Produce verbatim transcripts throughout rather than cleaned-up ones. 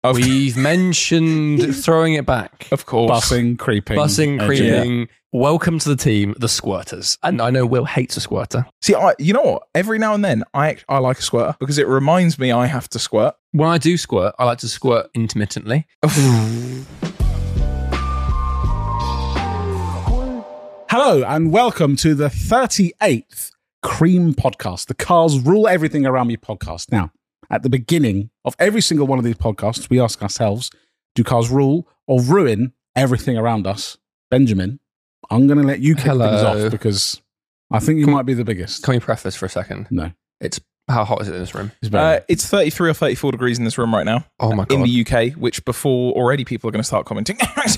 Of We've mentioned throwing it back. Of course. Bussing, creeping. Bussing, edging. creeping. Yeah. Welcome to the team, the Squirters. And I know Will hates a squirter. See, I, you know what? Every now and then, I I like a squirter because it reminds me I have to squirt. When I do squirt, I like to squirt intermittently. Hello and welcome to the thirty-eighth Cream Podcast, the Cars Rule Everything Around Me podcast. Now, at the beginning of every single one of these podcasts, we ask ourselves, do cars rule or ruin everything around us? Benjamin, I'm going to let you kick Hello. things off because I think you Can- might be the biggest. Can we preface for a second? No. It's how hot is it in this room? It's very Uh, it's thirty-three or thirty-four degrees in this room right now. Oh my God. In the U K, which before already people are going to start commenting.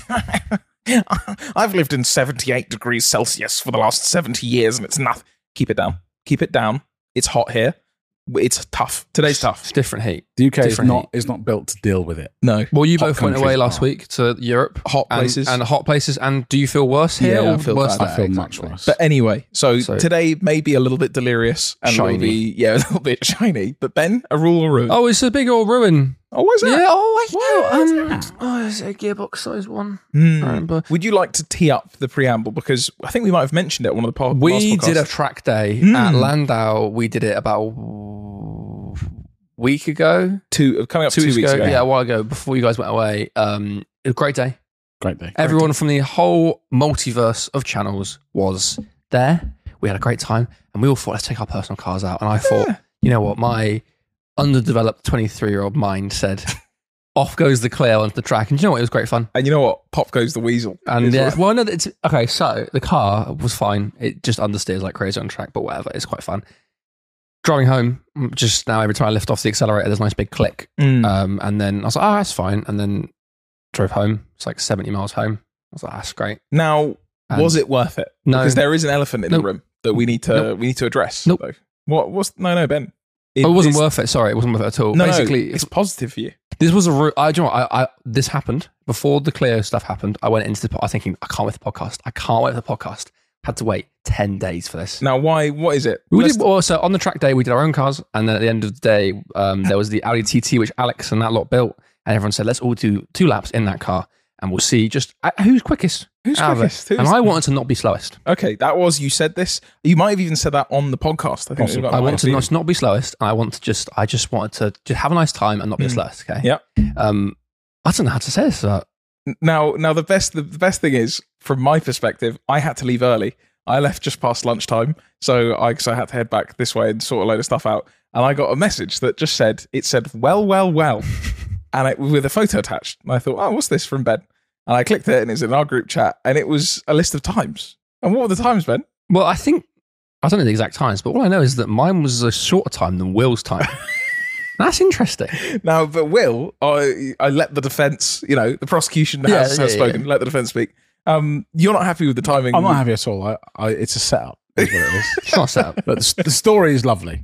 I've lived in seventy-eight degrees Celsius for the last seventy years and it's nothing. Keep it down. Keep it down. It's hot here. It's tough. Today's tough. It's different heat. the U K is different not, heat. is not built to deal with it. No. Well, you Hot both went countries away last are. week to Europe. Hot and- places. And, hot places. And do you feel worse here Yeah, or I feel worse bad. there? I feel Exactly. much worse. But anyway, so, So- today may be a little bit delirious and Shiny. will be, yeah, a little bit shiny. But Ben, a rule or ruin? Oh, it's a big old ruin. Oh, what is that? Yeah, oh, I What know. is Um, that? oh, it's a gearbox size one. Hmm. I remember. Would you like to tee up the preamble? Because I think we might have mentioned it on one of the po- last We podcasts. did a track day Hmm. at Landau. We did it about a week ago. two, coming up Two, two, weeks, weeks ago. ago. Yeah, a while ago, before you guys went away. Um, it was a great day. Great day. Everyone from the whole multiverse of channels was there. We had a great time, and we all thought, let's take our personal cars out. And I thought, you know what, my underdeveloped twenty-three-year-old mind said, off goes the Clio onto the track. And do you know what? It was great fun. And you know what? Pop goes the weasel. And Is yeah, right. well, no, it's okay. So the car was fine. It just understeers like crazy on track, but whatever. It's quite fun. Driving home, just now, every time I lift off the accelerator, there's a nice big click. Mm. Um, and then I was like, oh, that's fine. And then drove home. It's like seventy miles home. I was like, that's great. Now, And was it worth it? No. Because there is an elephant in Nope. the room that we need to Nope. we need to address. Nope. though. What was no no Ben? Oh, it wasn't is- worth it. Sorry, it wasn't worth it at all. No, Basically, no, it's positive for you. this was a. Re- I, do you know what? I, I, this happened before the Clio stuff happened. I went into the. po- I was thinking, I can't wait for the podcast. I can't wait for the podcast. Had to wait ten days for this. Now, why? What is it? We Let's- did also on the track day. We did our own cars, and then at the end of the day, um, there was the Audi T T which Alex and that lot built, and everyone said, "Let's all do two laps in that car, and we'll see just uh, who's quickest." Who's out of it." quickest? Who's- And I wanted to not be slowest. Okay, that was you said this. You might have even said that on the podcast. I think Possibly. that I might want have to been. not, not be slowest. I want to just. I just wanted to just have a nice time and not be the Mm. slowest. Okay. Yep. Um, I don't know how to say this. Uh, Now, now the best the, the best thing is, from my perspective, I had to leave early. I left just past lunchtime, so I, so I had to head back this way and sort a load of stuff out. And I got a message that just said, it said, well, well, well, and it, with a photo attached. And I thought, oh, what's this from Ben? And I clicked it, and it's in our group chat, and it was a list of times. And what were the times, Ben? well, I think I don't know the exact times, but all I know is that mine was a shorter time than Will's time. That's interesting. Now, but Will, I, I let the defence, you know, the prosecution has, Yeah, has yeah, spoken. yeah. Let the defence speak. Um, you're not happy with the timing. I'm not happy at all. I, I, it's a setup, is what it is. It's not set up. But the, the story is lovely.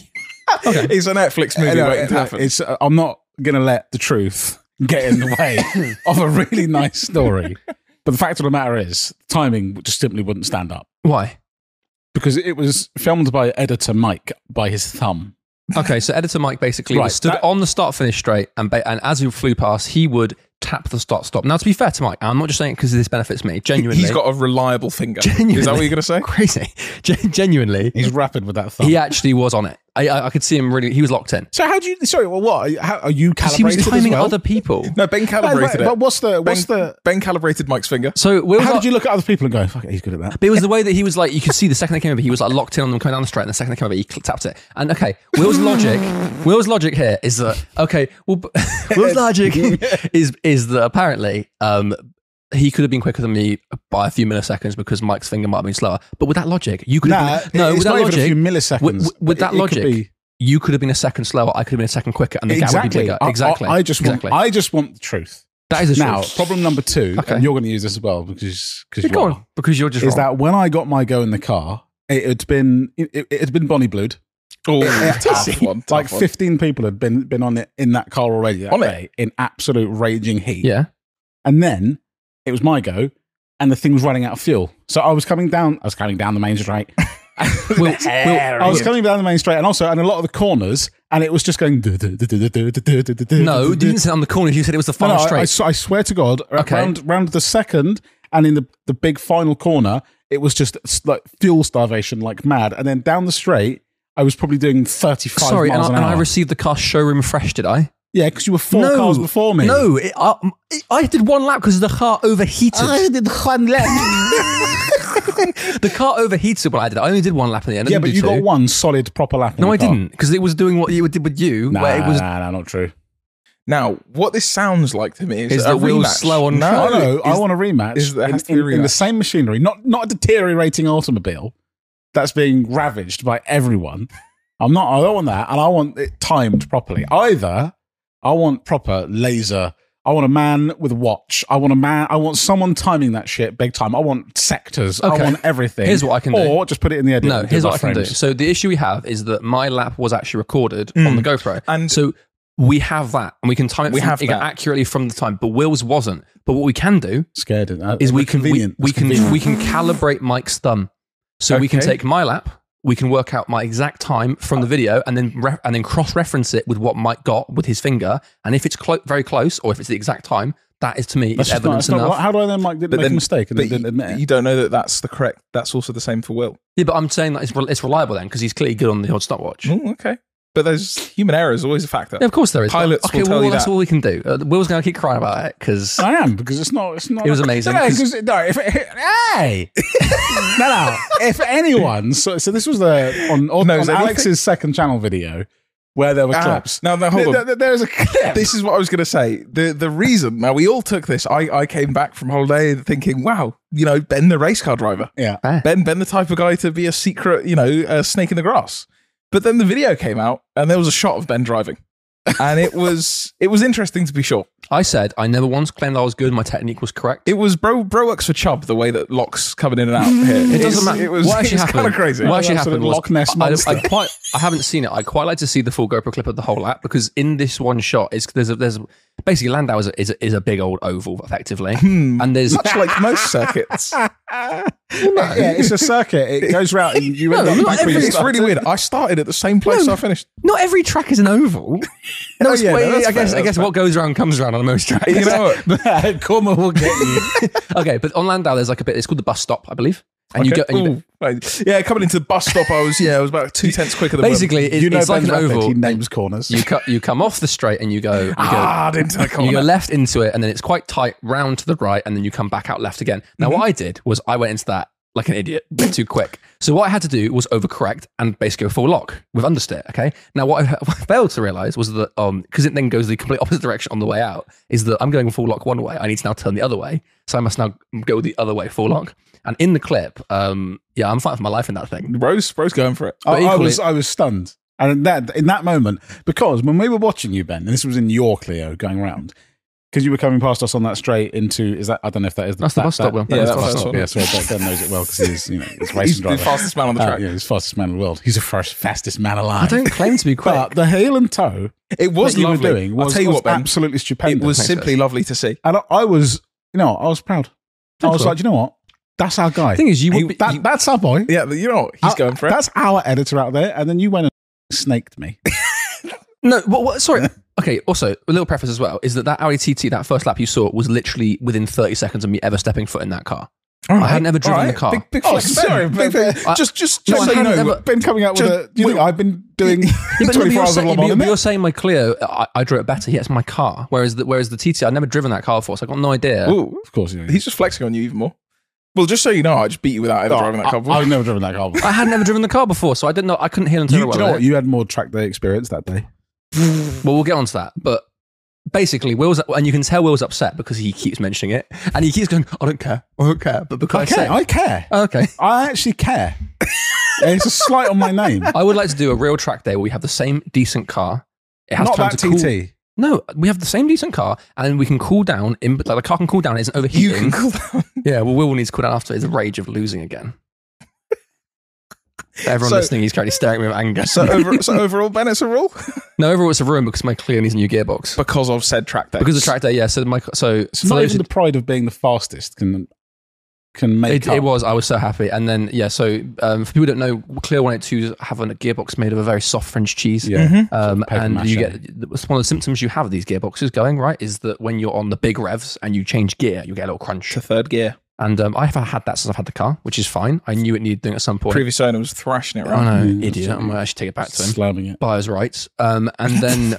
Okay. It's a Netflix movie Anyway, waiting to uh, happen. it's, uh, I'm not going to let the truth get in the way of a really nice story. But the fact of the matter is, timing just simply wouldn't stand up Why? because it was filmed by editor Mike by his thumb. Okay, so editor Mike basically Right, was stood that- on the start finish straight, and ba- and as he flew past, he would tap the start stop. Now, to be fair to Mike, I'm not just saying it because this benefits me. Genuinely, He's got a reliable finger. Genuinely. Is that what you're going to say? crazy. Gen- genuinely, He's rapid with that thumb. he actually was on it. I, I I could see him really. He was locked in. So how do you? Sorry, well, what? Are you- How, are you Because he was calibrated timing as well? other people. No, Ben But, calibrated but it. what's the? What's ben, the? Ben calibrated Mike's finger. So Will was How like- did you look at other people and go, "Fuck it, he's good at that"? But it was the way that he was like, you could see the second they came over, he was like locked in on them coming down the straight, and the second they came over, he cl- tapped it. And okay, Will's logic, Will's logic here is that, okay, well, b- Will's logic is is that apparently um, he could have been quicker than me by a few milliseconds because Mike's finger might have been slower. But with that logic, you could Nah, have been, no, it's with that not even logic, a few milliseconds. with, with- with It- that it could logic, be- you could have been a second slower, I could have been a second quicker, and the gap would be exactly. bigger. I- Exactly. I, I just exactly. want. I just want the truth. that is a Now, truth. problem number two, Okay. and you're going to use this as well because because Yeah, you go are, on, because you're just is wrong. that when I got my go in the car, it had been it, it had been Bonnie Blued. Oh, It- tough one. Tough Like one. fifteen people had been been on it in that car already that On it? day in absolute raging heat. yeah. And then it was my go, and the thing was running out of fuel. So I was coming down. I was coming down the main straight, Will, I was coming down the main straight, and also and a lot of the corners, and it was just going. no, you didn't say on the corner. You said it was the final No, no, straight. I, I s- I swear to God, Okay. round, round the second and in the, the big final corner, it was just s- like fuel starvation like mad. And then down the straight, I was probably doing thirty-five Sorry, and miles I, an and hour. I received the car showroom fresh, did I? yeah, because you were four cars before me. No, it, I, I did one lap because the car overheated. I did one lap. The car overheated when I did it. I only did one lap in the end. I yeah, didn't but do you two. got one solid proper lap. in No, the I car. didn't, because it was doing what you did with you, Nah, where it was. nah, nah, not true. Now, what this sounds like to me is, Is a the wheels rematch. slow on no, track? I know. I is- want a rematch is there in, has to be a in- in the rematch. same machinery, not not a deteriorating automobile that's being ravaged by everyone. I'm not. I don't want that, and I want it timed properly. Either I want proper laser. I want a man with a watch. I want a man. I want someone timing that shit big time. I want sectors. I Okay. want everything. Here's what I can do. Or just put it in the edit. No, and here's give what I our can do. frames. So the issue we have is that my lap was actually recorded on the GoPro, And- so we have that, and we can time it We from, have it that. accurately from the time. But Will's wasn't. But what we can do Scared. Uh, is we can we, convenient. we It's can convenient. we can calibrate Mike's thumb, so we can Okay. take my lap. We can work out my exact time from the video, and then re- and then cross reference it with what Mike got with his finger. And if it's clo- very close, or if it's the exact time, that is to me That's is just not- evidence that's not- enough. how do I then, Mike, didn't But make then- a mistake and but then didn't admit you, it? you don't know that that's the correct. That's also the same for Will. Yeah, but I'm saying that it's, re- it's reliable then because he's clearly good on the odd stopwatch. Oh, okay. But there's human error is always a factor. Yeah, of course there is. Pilots okay, will tell well, you that's that. all we can do. Uh, Will's going to keep crying about it because I am because it's not. It's not. It was amazing, No, no, 'cause- 'cause- no, if, hey, no, no. If anyone, so, so this was the on, on, No, on is there Alex's second channel video where there were Ah, clips. no, no, hold There- on. there- there's a clip. This is what I was going to say. The the reason now we all took this. I, I came back from holiday thinking, wow, you know, Ben the race car driver. Yeah. Ben Ben the type of guy to be a secret, you know, a snake in the grass. But then the video came out and there was a shot of Ben driving. And it was it was interesting to be sure. I said I never once claimed I was good. My technique was correct. It was bro bro works for Chubb the way that Locke's coming in and out here. It doesn't It's- matter. It was, what actually happened? kind of crazy. What actually That sort of happened was Loch Ness I, monster. I quite I haven't seen it. I quite like to see the full GoPro clip of the whole lap because in this one shot, is there's a, there's basically Landau is a, is a, is a big old oval effectively, and there's Much like most circuits. yeah, it's a circuit. It goes round. And you end No, up not back where every- you It's really started. weird. I started at the same place I finished. not every track is an oval. No, it's- yeah, no, well, that's I guess fair, I guess that's what goes around comes around on most tracks. You know what? Corma will get you. Okay, but on Landau there's like a bit. It's called the bus stop, I believe, and you Okay. go. And you, Ooh, right. Yeah, coming into the bus stop, I was yeah, I was about two tenths quicker than basically, it, You know it's like Ben's an rapid. oval. He names corners. You cut. You come off the straight and you go. You go hard into the You corner. go left into it, and then it's quite tight round to the right, and then you come back out left again. Now, Mm-hmm. what I did was I went into that like an idiot, a bit too quick. So what I had to do was overcorrect and basically go full lock with understeer. Okay. Now, what I, what I failed to realize was that um because it then goes the complete opposite direction on the way out, is that I'm going full lock one way. I need to now turn the other way, so I must now go the other way full lock. And in the clip, um yeah, I'm fighting for my life in that thing. Rose, Rose going for it. I, But I equally- was I was stunned, and in that in that moment, because when we were watching you, Ben, and this was in your Clio going round, because you were coming past us on that straight into is that I don't know if that is the, That's the that, bus stop, Will. That, Yeah, that's the that's bus the stop. bus Yeah, sorry, Ben, Ben knows it well because he's you know he's a racing He's the driver. fastest man on the Uh, track. yeah, he's the fastest man in the world. He's the first, fastest man alive. I don't claim to be quick. But the heel and toe It was that you lovely. were doing was, I'll tell you was what, Ben. absolutely stupendous. It was Thanks, simply guys. lovely to see. and I, I was, you know, I was proud. I Thanks, was Will. like, "Do you know what? That's our guy. the thing is, you He- would be, That, you- that's our boy. Yeah, you know what? He's Uh, going for it. That's our editor out there." And then you went and snaked me. No, what, what, sorry. Okay, also, a little preface as well, is that that Audi T T, that first lap you saw, was literally within thirty seconds of me ever stepping foot in that car. All I had never driven all the car. Big, big Oh, flex, Ben. sorry, Big, Ben, big- I- just, just, No, just I so you hadn't know, ever- Been coming out with Just- a. Do you think Will- I've been doing Yeah, but, no, but twenty-four you're, hours of saying, Le but Mans? you're- but innit? you're saying my Clio, I, I drove it better. Yeah, it's my car. Whereas the, whereas the T T, I'd never driven that car before, so I got no idea. Ooh, Of course, yeah. he's just flexing on you even more. Well, just so you know, I just beat you without ever Oh, driving that I, car. before. I've never driven that car before. I had never driven the car before, so I didn't know. I couldn't hear and You, turn do you know well what? You had more track day experience that day. Well, we'll get onto that. But basically, Will's, and you can tell Will's upset because he keeps mentioning it, and he keeps going, I don't care, I don't care. But because I I, care. say, I care. Oh, okay. I actually care. It's a slight on my name. I would like to do a real track day where we have the same decent car. It has Not time that to T cool- T. No, we have the same decent car, and then we can cool down. In like the car can cool down. It isn't you overheating. can cool down. Yeah, well, Will needs to cool down after his rage of losing again. Everyone So- listening, he's currently staring at me with anger. So, over, so overall, Ben, it's a rule no, overall, it's a ruin because my Clio needs a new gearbox. because of said track day. Because of track day, yeah. So my so It's for not those even who- the pride of being the fastest can can make It, up. it was. I was so happy. And then, yeah, so um, for people who don't know, Clear one eighty-twos have a gearbox made of a very soft French cheese. Yeah. Mm-hmm. Um, paper and mache. you get one of the symptoms you have of these gearboxes going, right, is that when you're on the big revs and you change gear, you get a little crunch. To third gear. And um, I've had that since I've had the car, which is fine. I knew it needed doing at some point. Previous owner was thrashing it Oh around. no, Mm, idiot! that's I'm gonna actually take it back to him. slamming it. Buyer's rights. Um, and then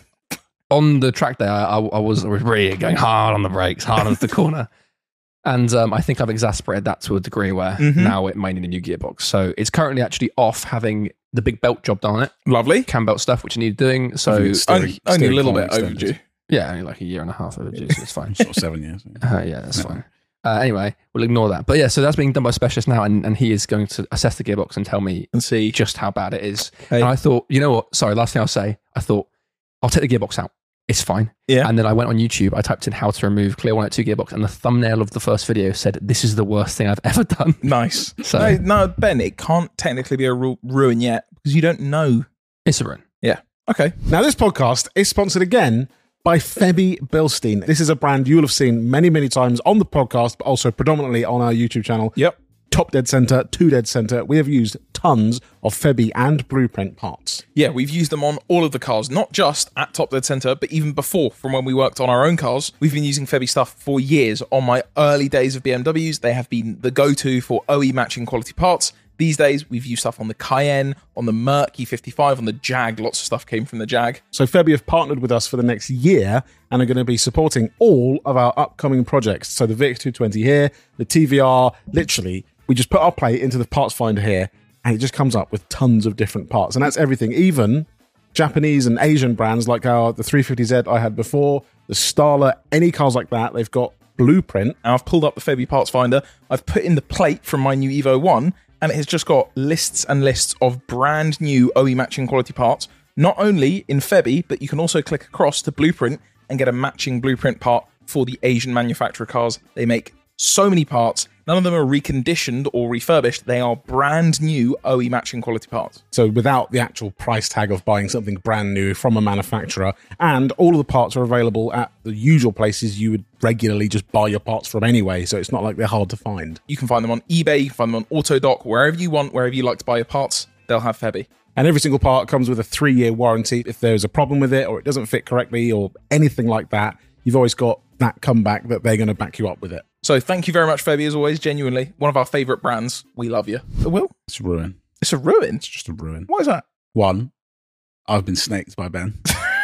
on the track day, I, I was really going hard on the brakes, hard on the corner. And um, I think I've exasperated that to a degree where Mhm. now it might need a new gearbox. So it's currently actually off having the big belt job done on it, Lovely. cam belt stuff, which it needed doing. I So think it's still- Only, only a steering little column bit extended. overdue. yeah, only like a year and a half overdue, so it's fine. Sort of seven years. Uh, yeah, that's Yeah. fine. Uh, anyway, we'll ignore that. But yeah, so that's being done by a specialist now, and, and he is going to assess the gearbox and tell me And see. just how bad it is. Hey. And I thought, you know what? Sorry, last thing I'll say, I thought, I'll take the gearbox out. It's fine. Yeah. And then I went on YouTube, I typed in how to remove Clear one eighty-two gearbox, and the thumbnail of the first video said, this is the worst thing I've ever done. Nice. So No, no, Ben, it can't technically be a ru- ruin yet because you don't know. it's a ruin. Okay. Now, this podcast is sponsored again by Febby Bilstein. This is a brand you will have seen many, many times on the podcast, but also predominantly on our YouTube channel. Yep. Top Dead Center, Two Dead Center. We have used tons of Febby and Blueprint parts. Yeah, we've used them on all of the cars, not just at Top Dead Center, but even before, from when we worked on our own cars. We've been using Febby stuff for years. On my early days of B M Ws, they have been the go-to for O E matching quality parts. These days, we've used stuff on the Cayenne, on the Merc E fifty-five, on the Jag. Lots of stuff came from the Jag. So Febby have partnered with us for the next year and are going to be supporting all of our upcoming projects. So the Vic two twenty here, the T V R, literally, we just put our plate into the parts finder here and it just comes up with tons of different parts. And that's everything, even Japanese and Asian brands like our the three fifty Z I had before, the Starler, any cars like that, they've got Blueprint. Now, I've pulled up the Febby parts finder. I've put in the plate from my new Evo one, and it has just got lists and lists of brand new O E matching quality parts, not only in Febby, but you can also click across to Blueprint and get a matching Blueprint part for the Asian manufacturer cars. They make so many parts. None of them are reconditioned or refurbished. They are brand new O E matching quality parts. So without the actual price tag of buying something brand new from a manufacturer, and all of the parts are available at the usual places you would regularly just buy your parts from anyway, so it's not like they're hard to find. You can find them on eBay, you can find them on Autodoc, wherever you want, wherever you like to buy your parts, they'll have Febby. And every single part comes with a three-year warranty. If there's a problem with it or it doesn't fit correctly or anything like that, you've always got that comeback that they're going to back you up with it. So thank you very much, Febby, as always. Genuinely, one of our favourite brands. We love you. Will? It's a ruin. It's a ruin. It's just a ruin. Why is that? One, I've been snaked by Ben.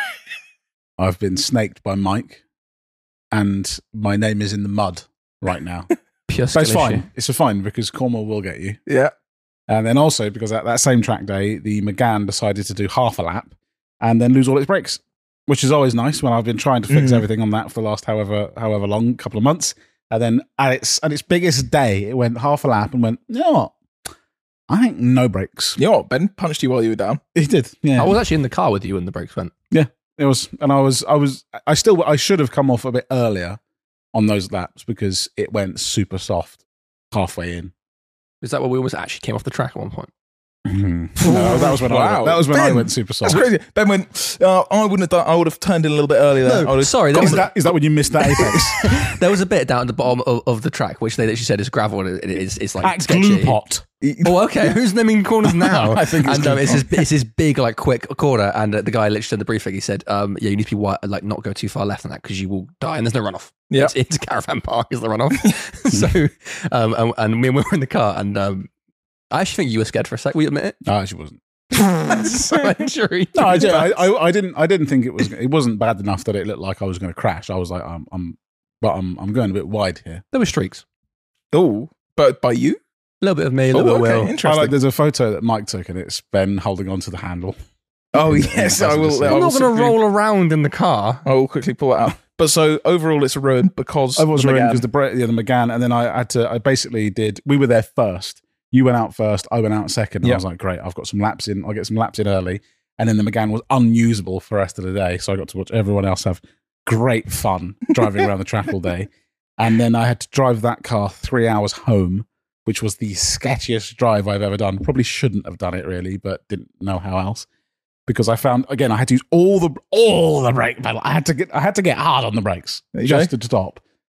I've been snaked by Mike. And my name is in the mud right now. Pure But it's skill issue. fine. It's a fine because Cornwall will get you. Yeah. And then also because at that same track day, the Megane decided to do half a lap and then lose all its brakes, which is always nice when I've been trying to fix Mm. everything on that for the last however however long, couple of months. And then at its at its biggest day, it went half a lap and went, you know what? I think no brakes. You know what? Ben punched you while you were down. He did. Yeah. I was actually in the car with you when the brakes went. It was, and I was, I was, I still, I should have come off a bit earlier on those laps because it went super soft halfway in. Is that where we almost actually came off the track at one point? No, that was when I Wow. went, that was when I Ben, went super soft. That's crazy. Ben went, uh, I wouldn't have done, I would have turned in a little bit earlier there. I would have, Sorry, there Is was, that is that when you missed that apex there was a bit down at the bottom of, of the track, which they literally said is gravel and it is it's like at sketchy. Glue Pot? Oh, okay. Who's naming corners now? I think it's and um, Glue it's Pot. this it's this big like quick corner, and uh, the guy literally in the briefing he said, um, "Yeah, you need to be wi- like not go too far left on that because you will die, and there's no runoff. Yeah. it's, it's caravan park is the runoff." so, um, and, and me and we were in the car, and um, I actually think you were scared for a sec. We admit it. No, actually wasn't. so I'm sure he No, I, did, I, I, I didn't. I didn't think it was. It wasn't bad enough that it looked like I was going to crash. I was like, I'm, I'm, but I'm, I'm going a bit wide here. There were streaks. oh, but by you? A little bit of me, a Oh, little bit okay. of Will. I Interesting. like. There's a photo that Mike took, and it's Ben holding onto the handle. Oh, in- yes, in the I will. passenger I I'm will not going to simply- roll around in the car. I will quickly pull it out. But so overall, it's a ruin because I was the ruined Megane- because the Brett, yeah, the McGann, and then I had to. I basically did. We were there first. You went out first. I went out second. And Yeah. I was like, great. I've got some laps in. I'll get some laps in early. And then the McGann was unusable for the rest of the day, so I got to watch everyone else have great fun driving around the track all day. And then I had to drive that car three hours home, which was the sketchiest drive I've ever done. Probably shouldn't have done it really, but didn't know how else. Because I found again, I had to use all the all the brake pedal. I had to get I had to get hard on the brakes There you just go. to stop.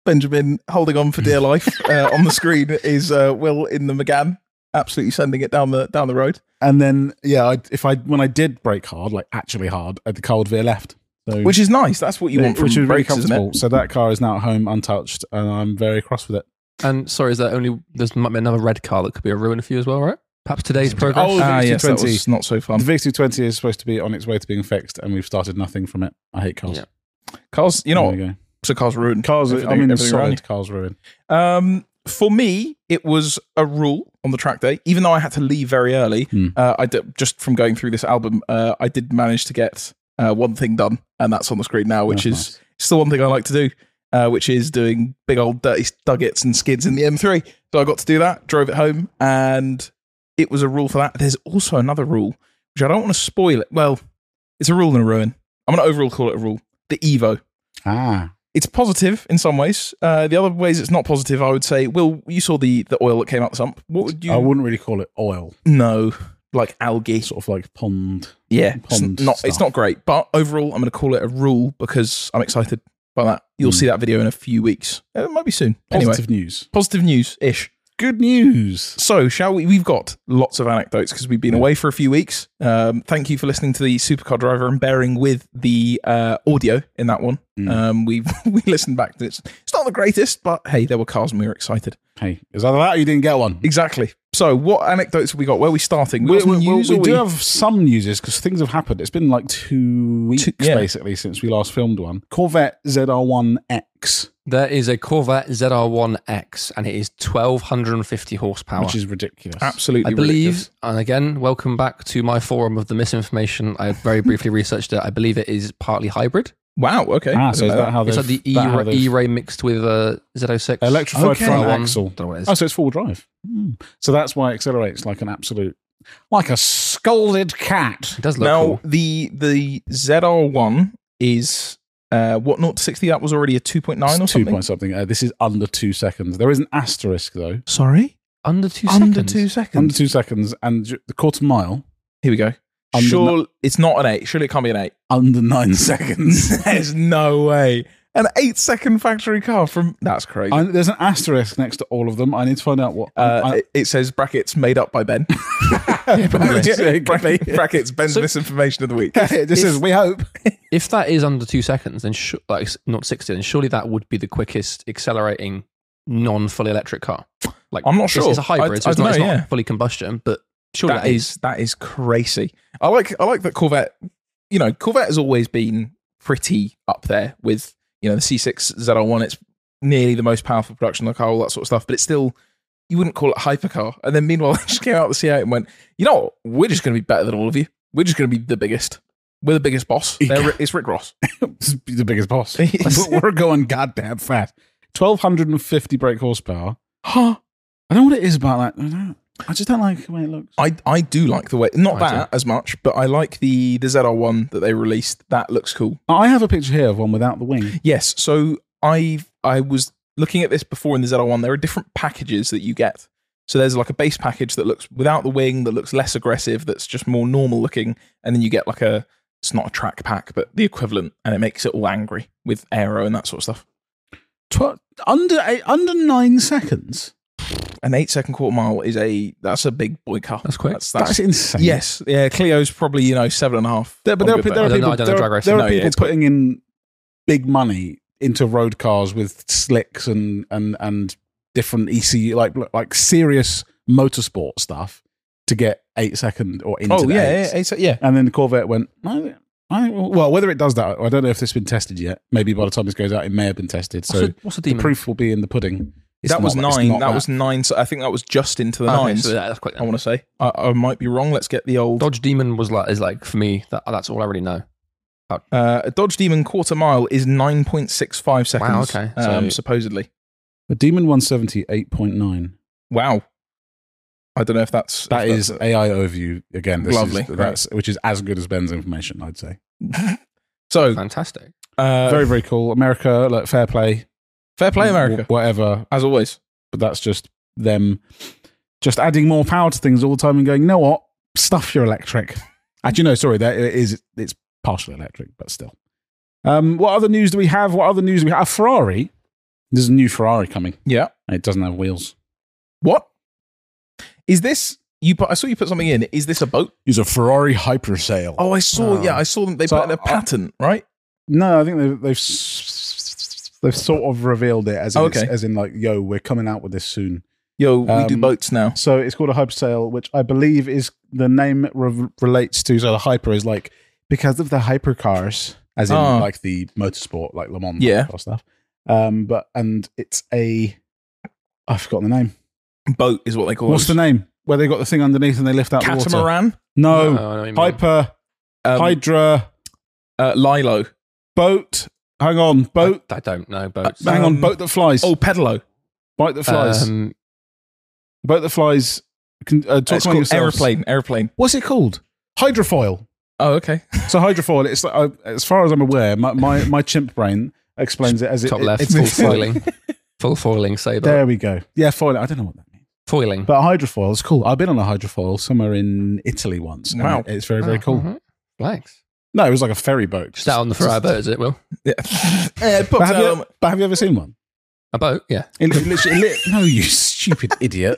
Benjamin holding on for dear life. Uh, on the screen is uh, Will in the Megane, absolutely sending it down the down the road. And then, yeah, I, if I when I did brake hard, like actually hard, uh, the car would veer left. So, Which is nice. That's what you yeah, want from which is really brakes, isn't comfortable. it? So that car is now at home untouched, and I'm very cross with it. And sorry, is there only there's might be another red car that could be a ruin for you as well, right? Perhaps today's progress. Oh, Ah, the yes, that V X two twenty. was not so fun. The V X two twenty is supposed to be on its way to being fixed, and we've started nothing from it. I hate cars. Yeah. Cars, you know, There you go. so cars ruined. Cars, I Everything- mean, everything around solid cars ruined. you. Um, for me, it was a rule on the track day. Even though I had to leave very early, Hmm. uh, I did, just from going through this album, uh, I did manage to get uh, one thing done, and that's on the screen now, which That's is nice. still one thing I like to do, uh, which is doing big old dirty duggets and skids in the M three. So I got to do that, drove it home, and it was a rule for that. There's also another rule, which I don't want to spoil it. Well, it's a rule and a ruin. I'm going to overall call it a rule. The Evo. Ah, It's positive in some ways. Uh, the other ways it's not positive, I would say. Will, you saw the, the oil that came out the sump. What would you I wouldn't really call it oil. know? Like algae. Sort of like pond. Yeah, it's pond not it's stuff. not great, but overall, I'm going to call it a rule because I'm excited by that. You'll Mm. see that video in a few weeks. It might be soon. Anyway, Positive news. positive news ish. Good news. So, shall we? We've got lots of anecdotes because we've been Yeah. away for a few weeks. Um, thank you for listening to the Supercar Driver and bearing with the uh, audio in that one. Mm. Um, we we listened back to it. It's not the greatest, but hey, there were cars and we were excited. Hey, is either that or you didn't get one? Exactly. So, what anecdotes have we got? Where are we starting? We, got some we- we- news, we or do we- have some news because things have happened. It's been like two weeks yeah. basically since we last filmed one. Corvette Z R one X, There is a Corvette Z R one X, and it is twelve fifty horsepower. which is ridiculous. absolutely. I believe, ridiculous. and again, welcome back to my forum of the misinformation. I very briefly researched it. I believe it is partly hybrid. Wow. Okay. Ah, I so didn't is know that how It's they've- like the that how E-Ray, they've- E-Ray mixed with uh, Z oh six. electrified Okay. front One. axle? Don't know what it is. Oh, so it's full drive. Hmm. So that's why it accelerates like an absolute, like a scolded cat. It does look now cool. the the Z R one is uh, what zero to sixty. That was already a two point nine or Two something. point something. Uh, this is under two seconds. There is an asterisk though. Sorry, Under two under seconds. two seconds. Under two seconds, and ju- the quarter mile Here we go. Under Sure, it's not an eight. Surely it can't be an eight. under nine seconds. There's no way. An eight second factory car from that's crazy. I, there's an asterisk next to all of them. I need to find out what. uh, I, it, it says brackets made up by Ben. probably. Bracket- brackets Ben's misinformation of the week. this is. We hope. If that is under two seconds, then sh- like not sixty, then surely that would be the quickest accelerating non-fully electric car. Like I'm not it's- sure. It's a hybrid, I- so it's, I not, don't it's know, not yeah. fully combustion, but surely That is that is crazy. I like I like that Corvette. You know, Corvette has always been pretty up there with you know the C six Z R one. It's nearly the most powerful production of the car, all that sort of stuff. But it's still you wouldn't call it a hypercar. And then meanwhile, they just came out with the C eight and went, you know what? We're just going to be better than all of you. We're just going to be the biggest. We're the biggest boss. They're Ri- it's Rick Ross. the biggest boss. Yes. But we're going goddamn fast. twelve fifty brake horsepower. Huh? I know what it is about that. I, don't, I just don't like the way it looks. I I do like the way not I that as much, but I like the the Z R one that they released. That looks cool. I have a picture here of one without the wing. Yes. So I I was looking at this before in the Z R one. There are different packages that you get. So there's like a base package that looks without the wing, that looks less aggressive, that's just more normal looking, and then you get like a it's not a track pack, but the equivalent, and it makes it all angry with aero and that sort of stuff. Tw- under eight, under nine seconds. An eight second quarter mile is a that's a big boy car. That's quick. That's, That's, that's, insane. yes, yeah. Clio's probably you know seven and a half. There, but on there are, good there are I don't know- people, I don't know there drag are, racing. there No, are yeah, people it's quick. putting in big money into road cars with slicks and and and different E C like like serious motorsport stuff to get eight second or into Oh the yeah, eights. yeah, eight, se- yeah. And then the Corvette went. I, I, well, whether it does that, I don't know if this has been tested yet. Maybe by the time this goes out, it may have been tested. So what's, the, what's the the demon? proof will be in the pudding. It's that was not- it's nine. not That, was nine. So I think that was just into the Oh, okay, nines. so that's quick. I want to say. I, I might be wrong. Let's get the old Dodge Demon was like is like for me that that's all I already know. uh, a Dodge Demon quarter mile is nine point six five seconds. okay. Um, So- supposedly. The Demon one seventy eight point nine. Wow. I don't know if that's That if is that's A I overview again. This Lovely, is, that's which is as good as Ben's information, I'd say. so. Fantastic. Uh, Very very cool. America, like fair play, fair play, America, wh- whatever. as always. But that's just them, just adding more power to things all the time and going, you know what? Stuff your electric. Actually, no, sorry, that is it's partially electric, but still. Um, what other news do we have? What other news do we have? Ferrari There's a new Ferrari coming. Yeah. And it doesn't have wheels. What? Is this... You put, I saw you put something in. Is this a boat? It's a Ferrari Hypersail. Oh, I saw. Oh. Yeah, I saw them. They So put in a I- patent, right? No, I think they've they've, s- they've sort of revealed it as in, Oh, it's- okay. as in like, yo, we're coming out with this soon. Yo, we do Um, boats now. So it's called a Hypersail, which I believe is the name re- relates to. So the hyper is like because of the hypercars, as in Oh. like the motorsport, like Le Mans, Yeah. or stuff. Um, but and it's a I've forgotten the name. Boat is what they call What's it. the name? Where they got the thing underneath and they lift out the water. Catamaran? No, No, I know what you mean. Hyper, Um, Hydra, uh, Lilo. boat. Hang on, boat. I, I don't know boats. hang on, um, boat that flies. Oh, Pedalo. boat that flies. Um, boat that flies. Can, uh, talk It's among called yourselves. aeroplane. Aeroplane. What's it called? Hydrofoil. Oh, okay. So hydrofoil. It's like, uh, as far as I'm aware, my, my, my chimp brain explains it as it. top it- left, it's full it's like- foiling. Full foiling saber. There we go. Yeah, foil. I don't know what that means, Foiling. but hydrofoil is cool. I've been on a hydrofoil somewhere in Italy once. and Wow. it- it's very very cool. Mhm. Thanks. No, it was like a ferry boat. Just out on the Ferrari boat, is it, Will? Yeah. yeah But have, um, you, but have you ever seen one? A boat? Yeah. It, it literally, it lit- no, you stupid idiot.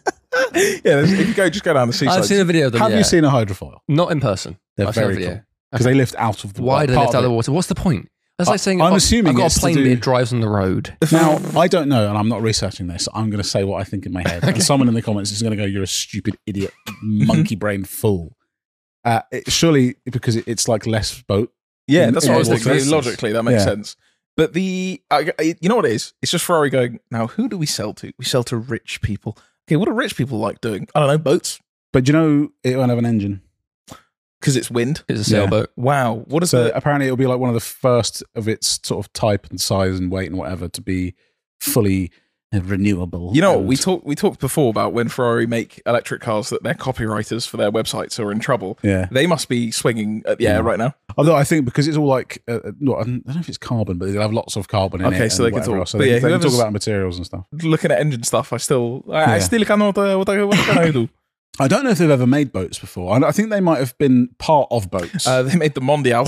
yeah, there's- if you go, just go down the seaside. I've seen a video of them. Have yeah. you seen a hydrofoil? Not in person. They're I've seen a very video. cool because they lift out of the Why water. do they part lift out of of the it. water? What's the point? That's I- like saying I'm I've- assuming I've got it's a to plane do- that drives on the road. Now, I don't know, and I'm not researching this. I'm going to say what I think in my head. And someone in the comments is going to go, "You're a stupid idiot, monkey brain fool." Uh, it, surely because it, it's like less boat. Yeah, in- that's in what I was all thinking. cases. Logically, that makes Yeah. sense. But the, I, I- you know what it is? It's just Ferrari going, now who do we sell to? We sell to rich people. Okay, what do rich people like doing? I don't know, boats. But you know, it won't have an engine. Because it's wind. It's a Yeah. sailboat. Wow. What is So the, apparently, it'll be like one of the first of its sort of type and size and weight and whatever to be fully uh, renewable. you know, and- we talked we talked before about when Ferrari make electric cars that their copywriters for their websites are in trouble. Yeah. They must be swinging at the air Yeah. right now. Although I think because it's all like, uh, no, I don't know if it's carbon, but they'll have lots of carbon in it. Okay, so and they can whatever talk- else. So but they, yeah, they can talk whoever's- about materials and stuff. Looking at engine stuff, I still I, I Yeah. still cannot uh, what I what can I do? I don't know if they've ever made boats before. I I think they might have been part of boats. Uh, they made the Mondial.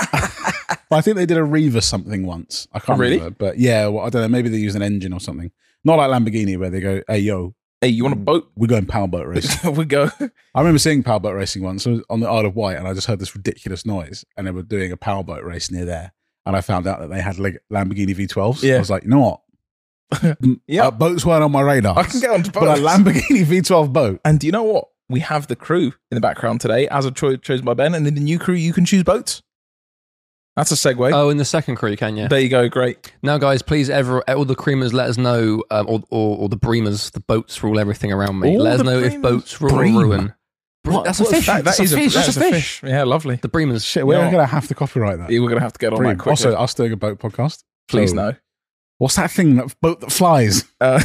But I think they did a Riva something once. I can't Oh, really? remember. But yeah, well, I don't know. Maybe they used an engine or something. Not like Lamborghini where they go, hey, yo, hey, you want a boat? we're going powerboat racing. we go. I remember seeing powerboat racing once I was on the Isle of Wight and I just heard this ridiculous noise and they were doing a powerboat race near there. And I found out that they had like Lamborghini V twelves. Yeah. I was like, you know what? Mm, Yeah. uh, boats weren't on my radar. I can get onto But a boats. Lamborghini V twelve boat. And do you know what? We have the crew in the background today, as a cho- chosen by Ben, and in the new crew, you can choose boats. That's a segue. Oh, in the second crew, you can, yeah. There you go. Great. Now, guys, please, ever all the creamers, let us know, um, or, or, or the breamers, the boats rule everything around me. All let us the know if breamers? boats rule Bream? or ruin. Bre- What- that's a what's fish. that? That's That is a fish. That That's is a fish. Yeah, lovely. The breamers. Shit, we're Yeah. going to have to copyright that. Yeah, we're going to have to get on Bream. that quickly. Also, us doing a boat podcast. Please So, no. What's that thing, that boat that flies? Uh,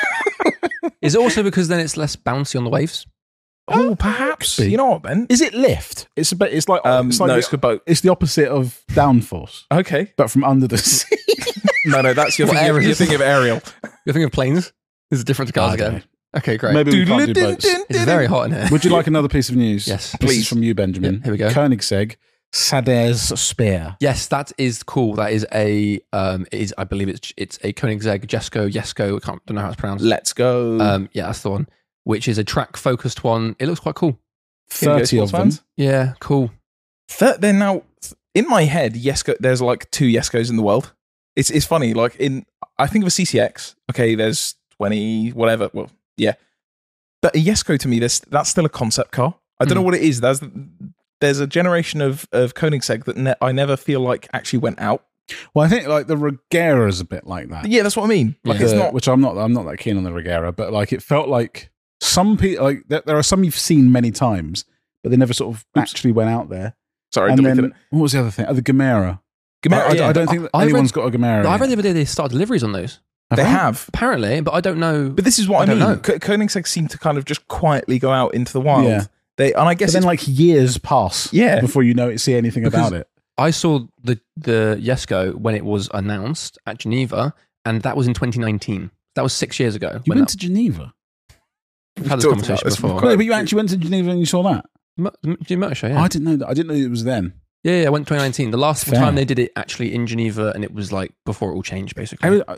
Is it also because then it's less bouncy on the waves? oh, perhaps. could be. You know what, Ben? Is it lift? It's a bit. It's like Um, it's like no, the, it's a boat. it's the opposite of downforce, Okay. but from under the sea. No, no, that's your What thinking, of, area you're is- thinking of Ariel. You're thinking of planes? This is different to cars I don't again. Okay, great. Maybe we can't do boats. It's very hot in here. Would you like another piece of news? Yes, This please. is from you, Benjamin. Yeah, here we go. Koenigsegg Sadez Spear. Yes, that is cool. That is a, um, it is I believe it's it's a Koenigsegg Jesko Jesko. I can't don't know how it's pronounced. Let's go. Um, yeah, that's the one. Which is a track focused one. It looks quite cool. Here we go, Thirty of sports them. fans. Yeah, cool. Thir- then now, in my head, Jesko, there's like two Jeskos in the world. It's it's funny. Like in, I think of a C C X. Okay, there's twenty, whatever. Well, yeah. But a Jesko to me, there's, that's still a concept car. I don't Hmm. know what it is. There's there's a generation of of Koenigsegg that ne- I never feel like actually went out. Well, I think like the Regera is a bit like that. Yeah, that's what I mean. Like Yeah. it's The- not. which I'm not. I'm not that keen on the Regera, but like it felt like some people like there, there are some you've seen many times, but they never sort of Oops. actually went out there. Sorry, and deleted then what was the other thing? Oh, the Gamera. it. I, I- yeah, I don't think that I read- anyone's got a Gamera. I yet. read the other day they start deliveries on those. they have. Apparently, but I don't know. But this is what I I, don't mean. know. Ko- Koenigsegg seem to kind of just quietly go out into the wild. Yeah. They and I guess But then it's, like years pass. Yeah. Before you know it, see anything Because- about it. I saw the the Jesko when it was announced at Geneva, and that was in twenty nineteen. That was six years ago. You when went that- to Geneva. We've had this talked about conversation this before. before. No, but you actually went to Geneva and you saw that. Mo- m- Gene Motor Show, yeah. I didn't know that. I didn't know it was then. yeah, yeah, I went twenty nineteen. The last Fair. time they did it actually in Geneva, and it was like before it all changed, basically. I, was- I,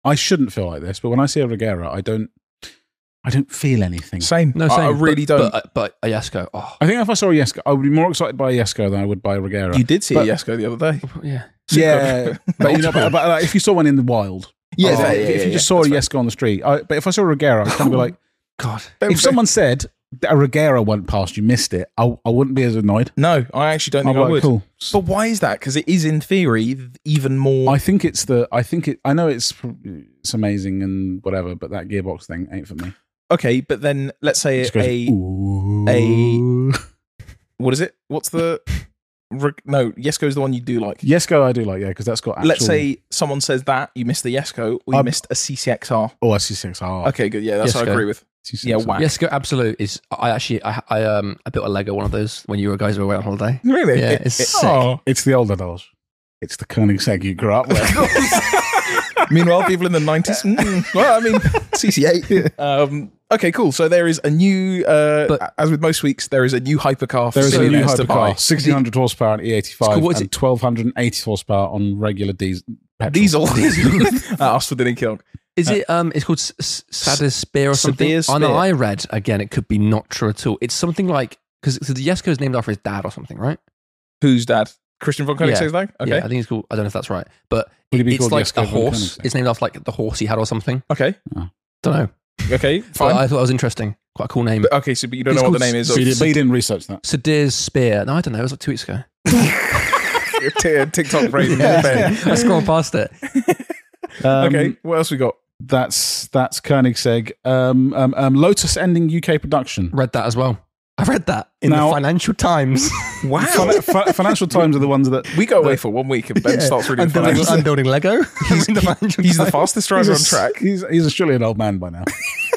I shouldn't feel like this, but when I see a Regera, I don't, I don't feel anything. Same. No, I- same. I, really but, don't. But, but a Jesko, oh, I think if I saw a Jesko, I would be more excited by a Jesko than I would by a Regera. you did see but- a Jesko the other day. yeah. Yeah, but you know, but, but like, if you saw one in the wild, Yeah, if, yeah, if yeah, you yeah, just yeah, saw a that's Jesko on the street, I, but if I saw a Regera, I'd kind of be like, God. if someone said that a Regera went past, you missed it, I, I wouldn't be as annoyed. No, I actually don't I'd think be I like, would. cool. But why is that? Because it is, in theory, even more. I think it's the. I think it. I know it's it's amazing and whatever, but that gearbox thing ain't for me. Okay, but then let's say Just goes, a. "Ooh." a- What is it? What's the. Reg- No, Jesko's the one you do like. Jesko, I do like, yeah, because that's got actual. Let's say someone says that, you missed the Jesko, or you I'm- missed a C C X R. oh, I see six R. Okay, good. Yeah, that's what I Jesko. agree with. Yeah, whack. Jesko Absolute is. I actually, I, I um, I built a Lego one of those when you guys were away on holiday. Really? Yeah, it's sick. Oh. It's the older dolls. It's the Koenigsegg you grew up with. Meanwhile, people in the nineties. Mm, well, I mean, C C eight. Um, okay, cool. So there is a new, uh, But- as with most weeks, there is a new hypercar. For There is a new billionaires to buy. hypercar, sixteen hundred horsepower on E eighty-five, It's cool, what is and twelve eighty horsepower on regular diesel. Diesel. I asked for the King. Is it? Um, it's called S- S- Sadis Spear or something. Sadir I know. Spear. I read again. It could be not true at all. It's something like because the Jesko is named after his dad or something, right? Whose dad? Christian von Koenigsegg's dad? Okay. Yeah, I think it's called. I don't know if that's right, but Would it be it's called like Jesko a von horse. Koenigsegg? It's named after like the horse he had or something. Okay. Don't know. Okay. But Fine. I thought it was interesting. Quite a cool name. But, okay, so but you don't It's know what the called name is. So you, of did, but you didn't research that. Sadir's Spear. No, I don't know. It was like two weeks ago. T- TikTok brain. I scrolled past it. Um, Okay. What else we got? That's that's Koenigsegg. Um, um, um, Lotus ending U K production. Read that as well. I read that in Now- the Financial Times. Wow. Fin- fi- Financial Times are the ones that We go away for one week and Ben starts reading I'm building, financial. I'm building Lego. He's, In the Financial he's the Times. fastest he's driver a, on track. He's he's a surely an old man by now.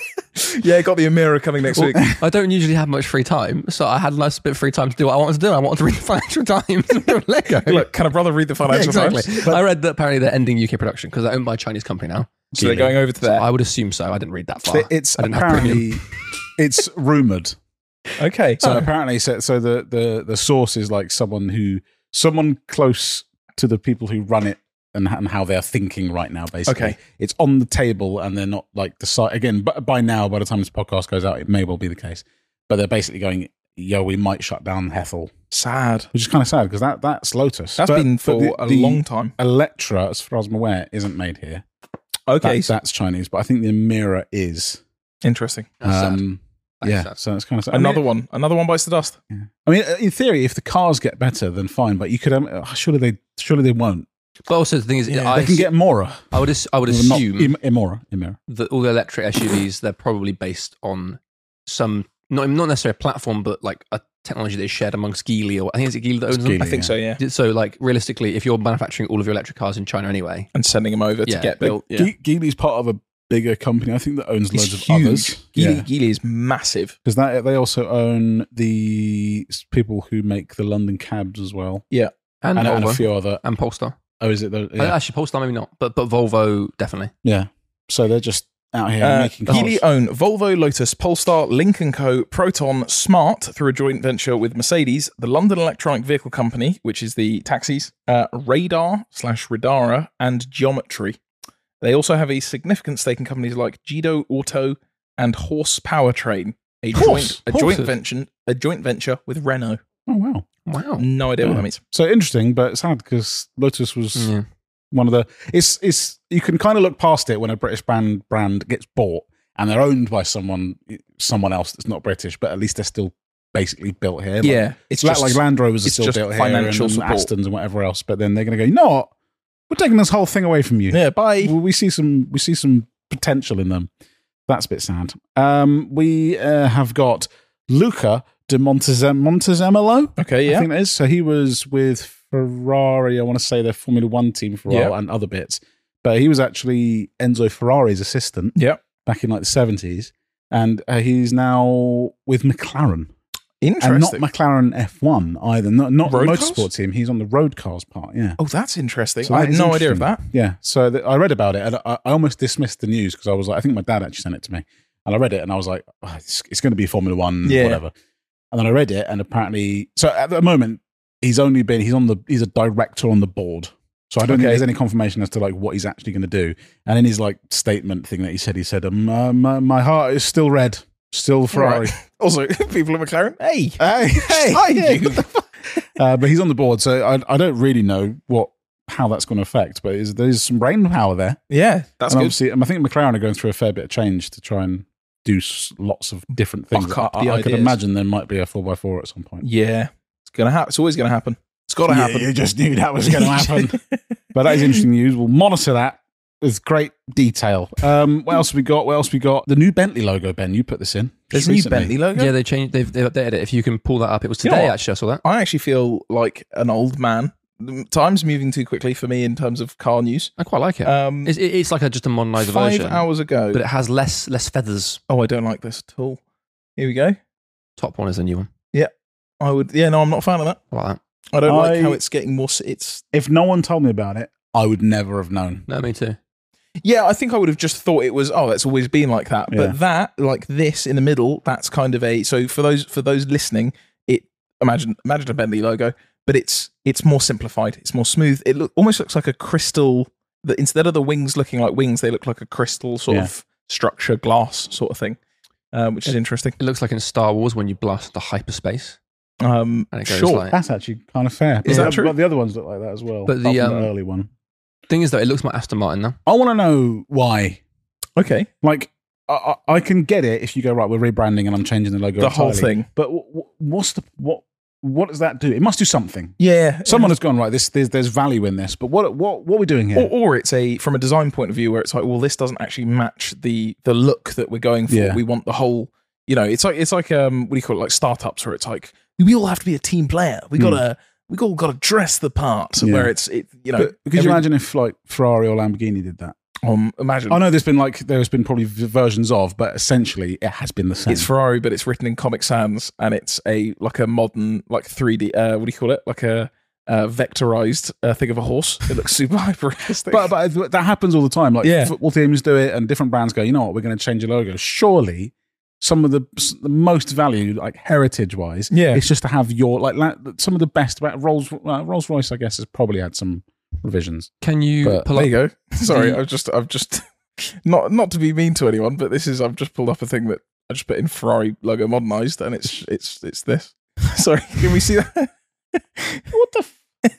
Yeah, got the Amira coming next Well, week. I don't usually have much free time, so I had a nice bit of free time to do what I wanted to do. I wanted to read the Financial Times and build Lego. Look, can a brother read the Yeah, financial exactly. times? I read that apparently they're ending U K production because they're owned by a Chinese company now. So they're going over to there. I would assume so. I didn't read that far. It's I didn't have premium. apparently it's rumored. Okay. So apparently, so, so the, the the source is like someone who someone close to the people who run it and, and how they're thinking right now. Basically, Okay. it's on the table and they're not like decide again. But by now, by the time this podcast goes out, it may well be the case. But they're basically going, "Yo, we might shut down Hethel," Sad. which is kind of sad because that that's Lotus. That's But- been but for the- a the long time. Electra, as far as I'm aware, isn't made here. Okay. That- that's Chinese, but I think the Amira is. Interesting. That's sad. Um, That's yeah, sad. so it's kind of sad. Another I mean, one. Another one bites the dust. I mean, in theory, if the cars get better, then fine. But you could, um, uh, surely they, surely they won't. But also the thing is, Yeah, I, They can get Mora. I would, ass- I would Well, not assume Im- Imora. Imora. that all the electric S U Vs they're probably based on some not not necessarily a platform, but like a technology that is shared amongst Geely or I think it's Geely that owns them. Geely. I think Yeah. so, yeah. So like realistically, if you're manufacturing all of your electric cars in China anyway, And sending them over Yeah, to get but built. Yeah. Ge- Geely's part of a bigger company, I think, that owns It's loads of huge. others. Geely, Yeah, Geely is massive. because that they also own the s- people who make the London cabs as well, and, and, and a Volvo few other. and Polestar. Oh, is it? The, Uh, yeah. Actually, Polestar maybe not, but but Volvo definitely. yeah. So they're just out here Uh, making Geely cars. own Volvo, Lotus, Polestar, Lynk and Co, Proton, Smart through a joint venture with Mercedes, the London Electronic Vehicle Company, which is the taxis, uh, Radar slash Radara, and Geometry. They also have a significant stake in companies like Gedo Auto and Horse Powertrain, a Horse? joint a joint Horses? venture a joint venture with Renault. Oh wow. Wow. No idea what Yeah. that means. So interesting, but sad because Lotus was Yeah. one of the. It's it's you can kind of look past it when a British brand brand gets bought and they're owned by someone someone else that's not British, but at least they're still basically built here. Like, Yeah, it's like, just like Land Rovers are it's still just built here, financial and, and support. Astons and whatever else. But then they're going to go, you know what? We're taking this whole thing away from you. yeah. Bye. Well, we see some we see some potential in them. That's a bit sad. Um, we uh, have got Luca de Montezem- Montezemolo. Okay, I yeah. think that is. So he was with Ferrari. I want to say their Formula One team for a while Yeah. and other bits. But he was actually Enzo Ferrari's assistant Yeah. back in like the seventies, and uh, he's now with McLaren. And not Interesting. McLaren F one either. Not not the Road motorsport cars? team. He's on the road cars part. Yeah. Oh, that's interesting. So I that had is no idea of interesting. that. Yeah. So th- I read about it and I, I almost dismissed the news because I was like, I think my dad actually sent it to me. And I read it and I was like, oh, it's, it's going to be Formula One, Yeah. whatever. And then I read it and apparently, so at the moment, he's only been, he's on the, he's a director on the board. So I don't Okay. think there's any confirmation as to like what he's actually going to do. And in his like statement thing that he said, he said, um, uh, my, my heart is still red, still Ferrari. Right. Also, people at McLaren, hey, Hey, hey, Hi, yeah. you. uh, but he's on the board, so I, I don't really know what how that's going to affect. But is, there's some brain power there. Yeah, that's and good. obviously, I think McLaren are going through a fair bit of change to try and do s- lots of different things. Buck up I, the I could ideas. imagine there might be a four by four at some point. Yeah, it's gonna happen. It's always gonna happen. It's got to Yeah, happen. you just knew that was going to happen. But that is interesting news. We'll monitor that with great detail. Um, what else have we got? What else have we got? The new Bentley logo, Ben. You put this in. There's just a new recently. Bentley logo. Yeah, they changed. They've, they've updated it. If you can pull that up, it was You know today. what? Actually, I saw that. I actually feel like an old man. Time's moving too quickly for me in terms of car news. I quite like it. Um, it's, it- it's like a, just a modernized five version, hours ago. but it has less less feathers. oh, I don't like this at all. Here we go. Top one is a new one. I would. Yeah, no, I'm not a fan of that. I like that. I don't I- like how it's getting more. s- It's If no one told me about it, I would never have known. No, me too. yeah. I think I would have just thought it was. Oh, it's always been like that. Yeah. But that, like this in the middle, that's kind of a. So for those for those listening, it imagine imagine a Bentley logo, but it's it's more simplified. It's more smooth. It look, almost looks like a crystal. That instead of the wings looking like wings, they look like a crystal sort Yeah. of structure, glass sort of thing, um, which is interesting. It looks like in Star Wars when you blast the hyperspace Um, and it goes sure. like. That's actually kind of fair. Is But that the- true? But the other ones look like that as well. But the, apart from um, early one. Thing is, though, it looks like Aston Martin now. I want to know why. Okay. Like, I, I I can get it if you go, right, we're rebranding and I'm changing the logo. The whole entirely. thing. But w- w- what's the what? What does that do? It must do something. Yeah. Someone has gone, right, this there's there's value in this, but what what what are we doing here? Or, or it's a from a design point of view where it's like, well, this doesn't actually match the the look that we're going for. Yeah. We want the whole, you know, it's like it's like um, what do you call it, like startups, where it's like we all have to be a team player. We gotta we all gotta dress the part. Yeah. Where it's it, you know, But could you every- imagine if like Ferrari or Lamborghini did that? Um, imagine I know there's been like there's been probably v- versions of, but essentially it has been the same. it's Ferrari, but it's written in Comic Sans, and it's a like a modern like three D. Uh, what do you call it? Like a uh, vectorized uh, thing of a horse. It looks super hyper realistic. but but that happens all the time. Like Yeah. football teams do it, and different brands go, you know what, we're going to change your logo. Surely, some of the the most valued, like heritage wise, Yeah. it's just to have your like la- some of the best about Rolls uh, Rolls Royce. I guess has probably had some revisions. Can you But pull there up? you go. Sorry, the- I've just I've just not not to be mean to anyone, but this is I've just pulled up a thing that I just put in Ferrari logo modernized, and it's it's it's this. Sorry, can we see that? What the?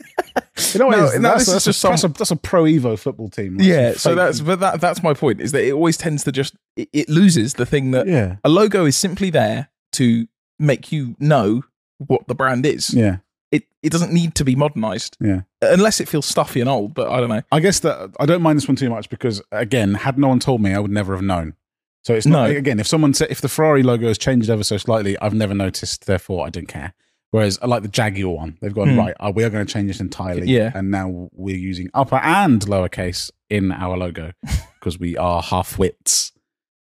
F- you know what? No, it is? no, that's, this is that's, just a, that's, some- a, that's a pro Evo football team. Like Yeah, some so fake- that's but that that's my point is that it always tends to just it, it loses the thing that yeah, a logo is simply there to make you know what the brand is. yeah. It it doesn't need to be modernized. Yeah. Unless it feels stuffy and old, but I don't know. I guess that I don't mind this one too much because again, had no one told me, I would never have known. So it's not No. again. If someone said if the Ferrari logo has changed ever so slightly, I've never noticed. Therefore, I don't care. Whereas I like the Jaguar one. They've gone Hmm. right. Uh, we are going to change this entirely. Yeah. and now we're using upper and lowercase in our logo because we are half wits.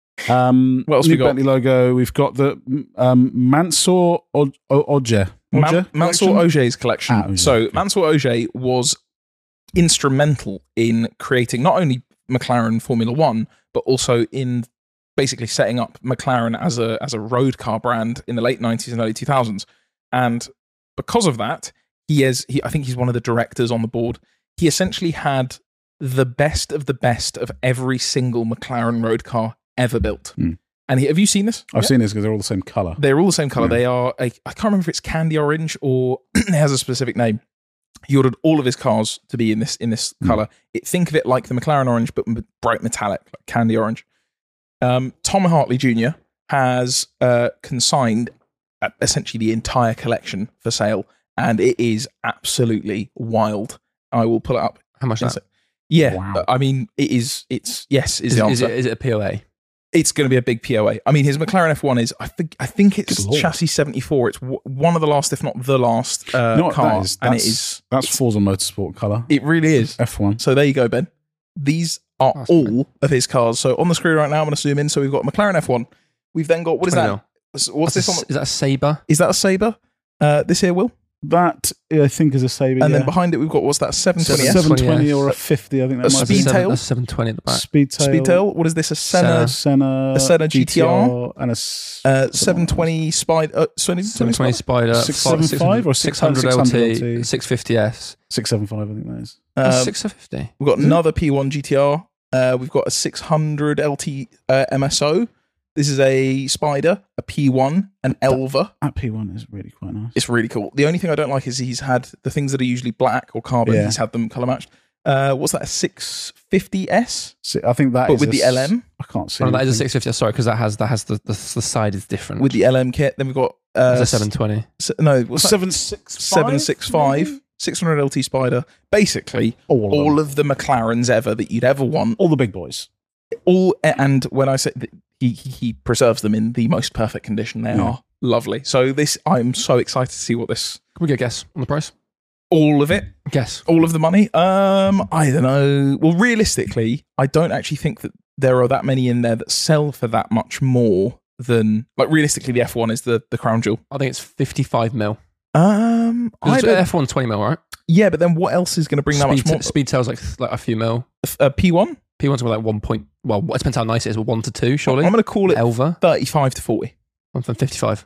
Um, What else new we got? Bentley logo. We've got the um, Mansour Od- O- Oje. Man- Oje Mansour collection? Ogier's collection. Ah, Ogier, so okay. Mansour Ogier was instrumental in creating not only McLaren Formula One, but also in basically setting up McLaren as a as a road car brand in the late nineties and early two thousands. And because of that, he is he I think he's one of the directors on the board. He essentially had the best of the best of every single McLaren road car ever built. Hmm. And he, have you seen this? I've Yeah. seen this because they're all the same color. They're all the same color. Yeah. They are, a, I can't remember if it's candy orange or it has a specific name. He ordered all of his cars to be in this in this Mm. color. It, think of it like the McLaren orange, but m- bright metallic, like candy orange. Um, Tom Hartley Junior has uh, consigned uh, essentially the entire collection for sale, and it is absolutely wild. I will pull it up. How much is Is that? it? Yeah, Wow. I mean, it is. It's yes, is, Is, the it- is answer. it, is it a P O A? It's going to be a big P O A. I mean, his McLaren F one is, I think, I think it's Good Lord. chassis seventy-four. It's w- one of the last, if not the last, uh, You know what car, that is? and it That's- is. That's Forza Motorsport color. It really is. F one. So there you go, Ben. These are That's all brilliant. of his cars. So on the screen right now, I'm going to zoom in. So we've got McLaren F one. We've then got what is twenty that? mil. What's what's That's this a- on? Is that a Sabre? Is that a Sabre? Uh, this here, Will? That I think is a Sabre. And yeah. then behind it, we've got what's that? seven twenty S. seven twenty S. or a fifty. I think that A might Speedtail? be. Seven, that's seven twenty at the back. Speedtail. Speedtail. What is this? A Senna, Senna, a Senna G T R, and a s- uh, seven twenty Spider. Uh, seven seven twenty Spider, six seventy-five or six hundred L L T, T, six fifty S. six seventy-five. I think that is. That's Um, six fifty. We've got Is it? another P one G T R. Uh, we've got a six hundred L T uh, M S O. This is a Spider, a P one, an Elva. That P one is really quite nice. It's really cool. The only thing I don't like is he's had the things that are usually black or carbon. Yeah. He's had them color matched. Uh, what's that? A six fifty S, So I think that but is with a the s- L M. I can't see. Oh, no, that is a anything. six fifty. Sorry, because that has that has the, the the side is different. With the L M kit. Then we've got uh, It's a seven twenty. s- no, what's that? seven six seven sixty-five, six hundred L T Spider. Basically, All, of, all them. of the McLarens ever that you'd ever want. all the big boys. All and when I say that he he he preserves them in the most perfect condition, they Yeah. are lovely. So this, I'm so excited to see what this. Can we get a guess on the price? All of it, Guess. all of the money. Um, I don't know. Well, realistically, I don't actually think that there are that many in there that sell for that much more than like realistically. The F one is the the crown jewel. I think it's fifty-five mil. Um, I Because don't, F one twenty mil, right? yeah, but then what else is going to bring that much Speed, more? Speedtail's like like a few mil. Uh, P one. P one's like one point. Well, it depends how nice it is. But one to two, surely. I'm going to call it Elva, thirty-five to forty. one from fifty-five.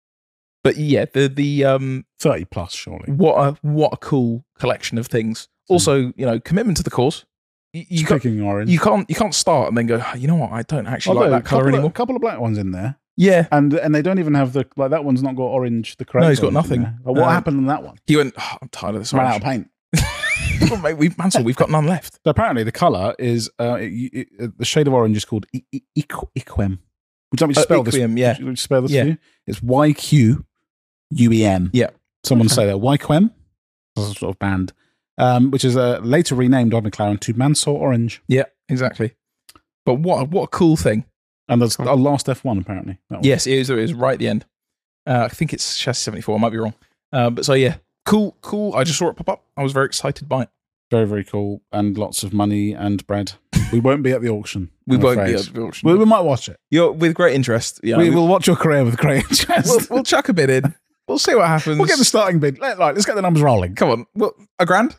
But yeah, the the um, thirty plus, surely. what a what a cool collection of things. Also, you know, commitment to the cause. You, you, can't, Picking orange. you can't you can't start and then go, you know what, I don't actually Although, like that color couple anymore. Of, couple of black ones in there, Yeah, and and they don't even have the like that one's not got orange. The correct. No, he's got orange in nothing. there. Like, what Uh, happened in that one? he went. Oh, I'm tired of this. Ran out of orange." paint. Well, mate, we've Mansell, we've got none left. So apparently, the color is uh, it, it, the shade of orange is called I- I- Iqu- Iquem. Would you like me to Uh, spell this? Iquem, yeah. Would you like me to spell this Yeah. for you? It's Y Q U E M. Yeah. Someone Okay. say that. Yquem, sort of band, um, which is uh, later renamed on McLaren to Mansell Orange. Yeah, exactly. But what a- what a cool thing. And that's Cool. our last F one, apparently. That one. Yes, it is. It is right at the end. Uh, I think it's chassis seventy-four. I might be wrong. Uh, but so yeah, cool, cool. I just saw it pop up. I was very excited by it. Very, very cool. And lots of money and bread. We won't be at the auction. We I'm won't afraid. be at the auction. We, we might watch it. You're with great interest. Yeah, we we, will watch your career with great interest. we'll, we'll chuck a bit in. We'll see what happens. We'll get the starting bid. Let, right, let's get the numbers rolling. Come on, well, a grand.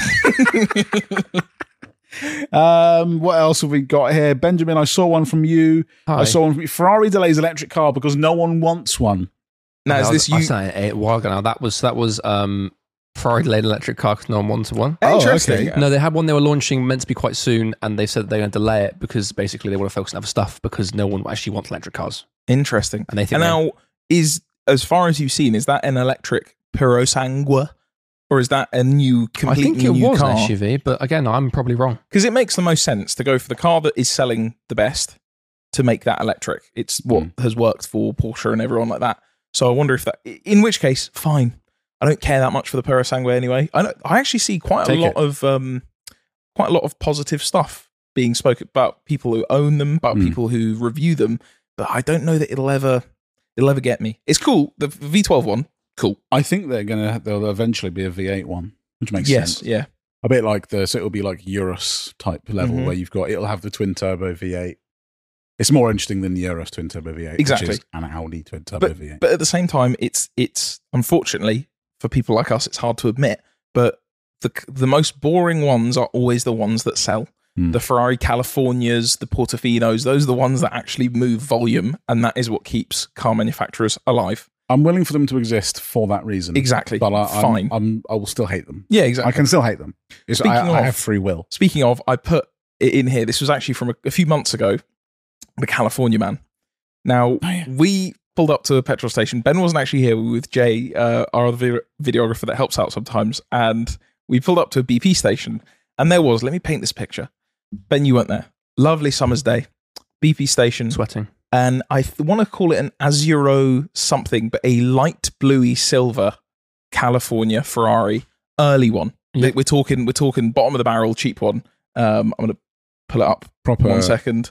Um, what else have we got here? Benjamin, I saw one from you. Hi. I saw one from you. Ferrari delays electric car because no one wants one. Now, is I this was- I you? said it a while ago now. That was that was um Ferrari delayed electric car because no one wanted one. Oh, Interesting. okay. No, they had one they were launching meant to be quite soon, and they said they're going to delay it because basically they want to focus on other stuff because no one actually wants electric cars, Interesting. and they think And they- now, is as far as you've seen, is that an electric Purosangue, or is that a new, I completely think it new was car? an S U V, but again, I'm probably wrong. Because it makes the most sense to go for the car that is selling the best to make that electric. It's what Mm. has worked for Porsche and everyone like that. So I wonder if that, in which case, fine. I don't care that much for the Purosangue anyway. I don't, I actually see quite Take a lot it. of um, quite a lot of positive stuff being spoken about people who own them, about Mm. people who review them. But I don't know that it'll ever it'll ever get me. It's cool. The V twelve one, cool. I think they're gonna. There'll eventually be a V eight one, which makes Yes, sense. yeah. A bit like the. So it'll be like Urus type level Mhm. where you've got. It'll have the twin turbo V eight. It's more interesting than the Urus twin turbo V eight, Exactly. which is an Audi twin turbo But V eight. but at the same time, it's it's unfortunately for people like us, it's hard to admit. But the the most boring ones are always the ones that sell. Hmm. The Ferrari Californias, the Portofinos, those are the ones that actually move volume, and that is what keeps car manufacturers alive. I'm willing for them to exist for that reason. Exactly. But I, Fine. I'm, I'm, I will still hate them. Yeah, exactly. I can still hate them. It's, I, Speaking I of- have free will. Speaking of, I put it in here. This was actually from a, a few months ago. The California Man. Now, Oh, yeah. we pulled up to a petrol station. Ben wasn't actually here. We were with Jay, uh, our other vi- videographer that helps out sometimes. And we pulled up to a B P station. And there was, let me paint this picture. Ben, you weren't there. Lovely summer's day. B P station. Sweating. And I th- want to call it an Azuro something, but a light bluey silver California Ferrari. Early one. Yeah. We're talking, we're talking bottom of the barrel, cheap one. Um, I'm going to pull it up. Proper One second.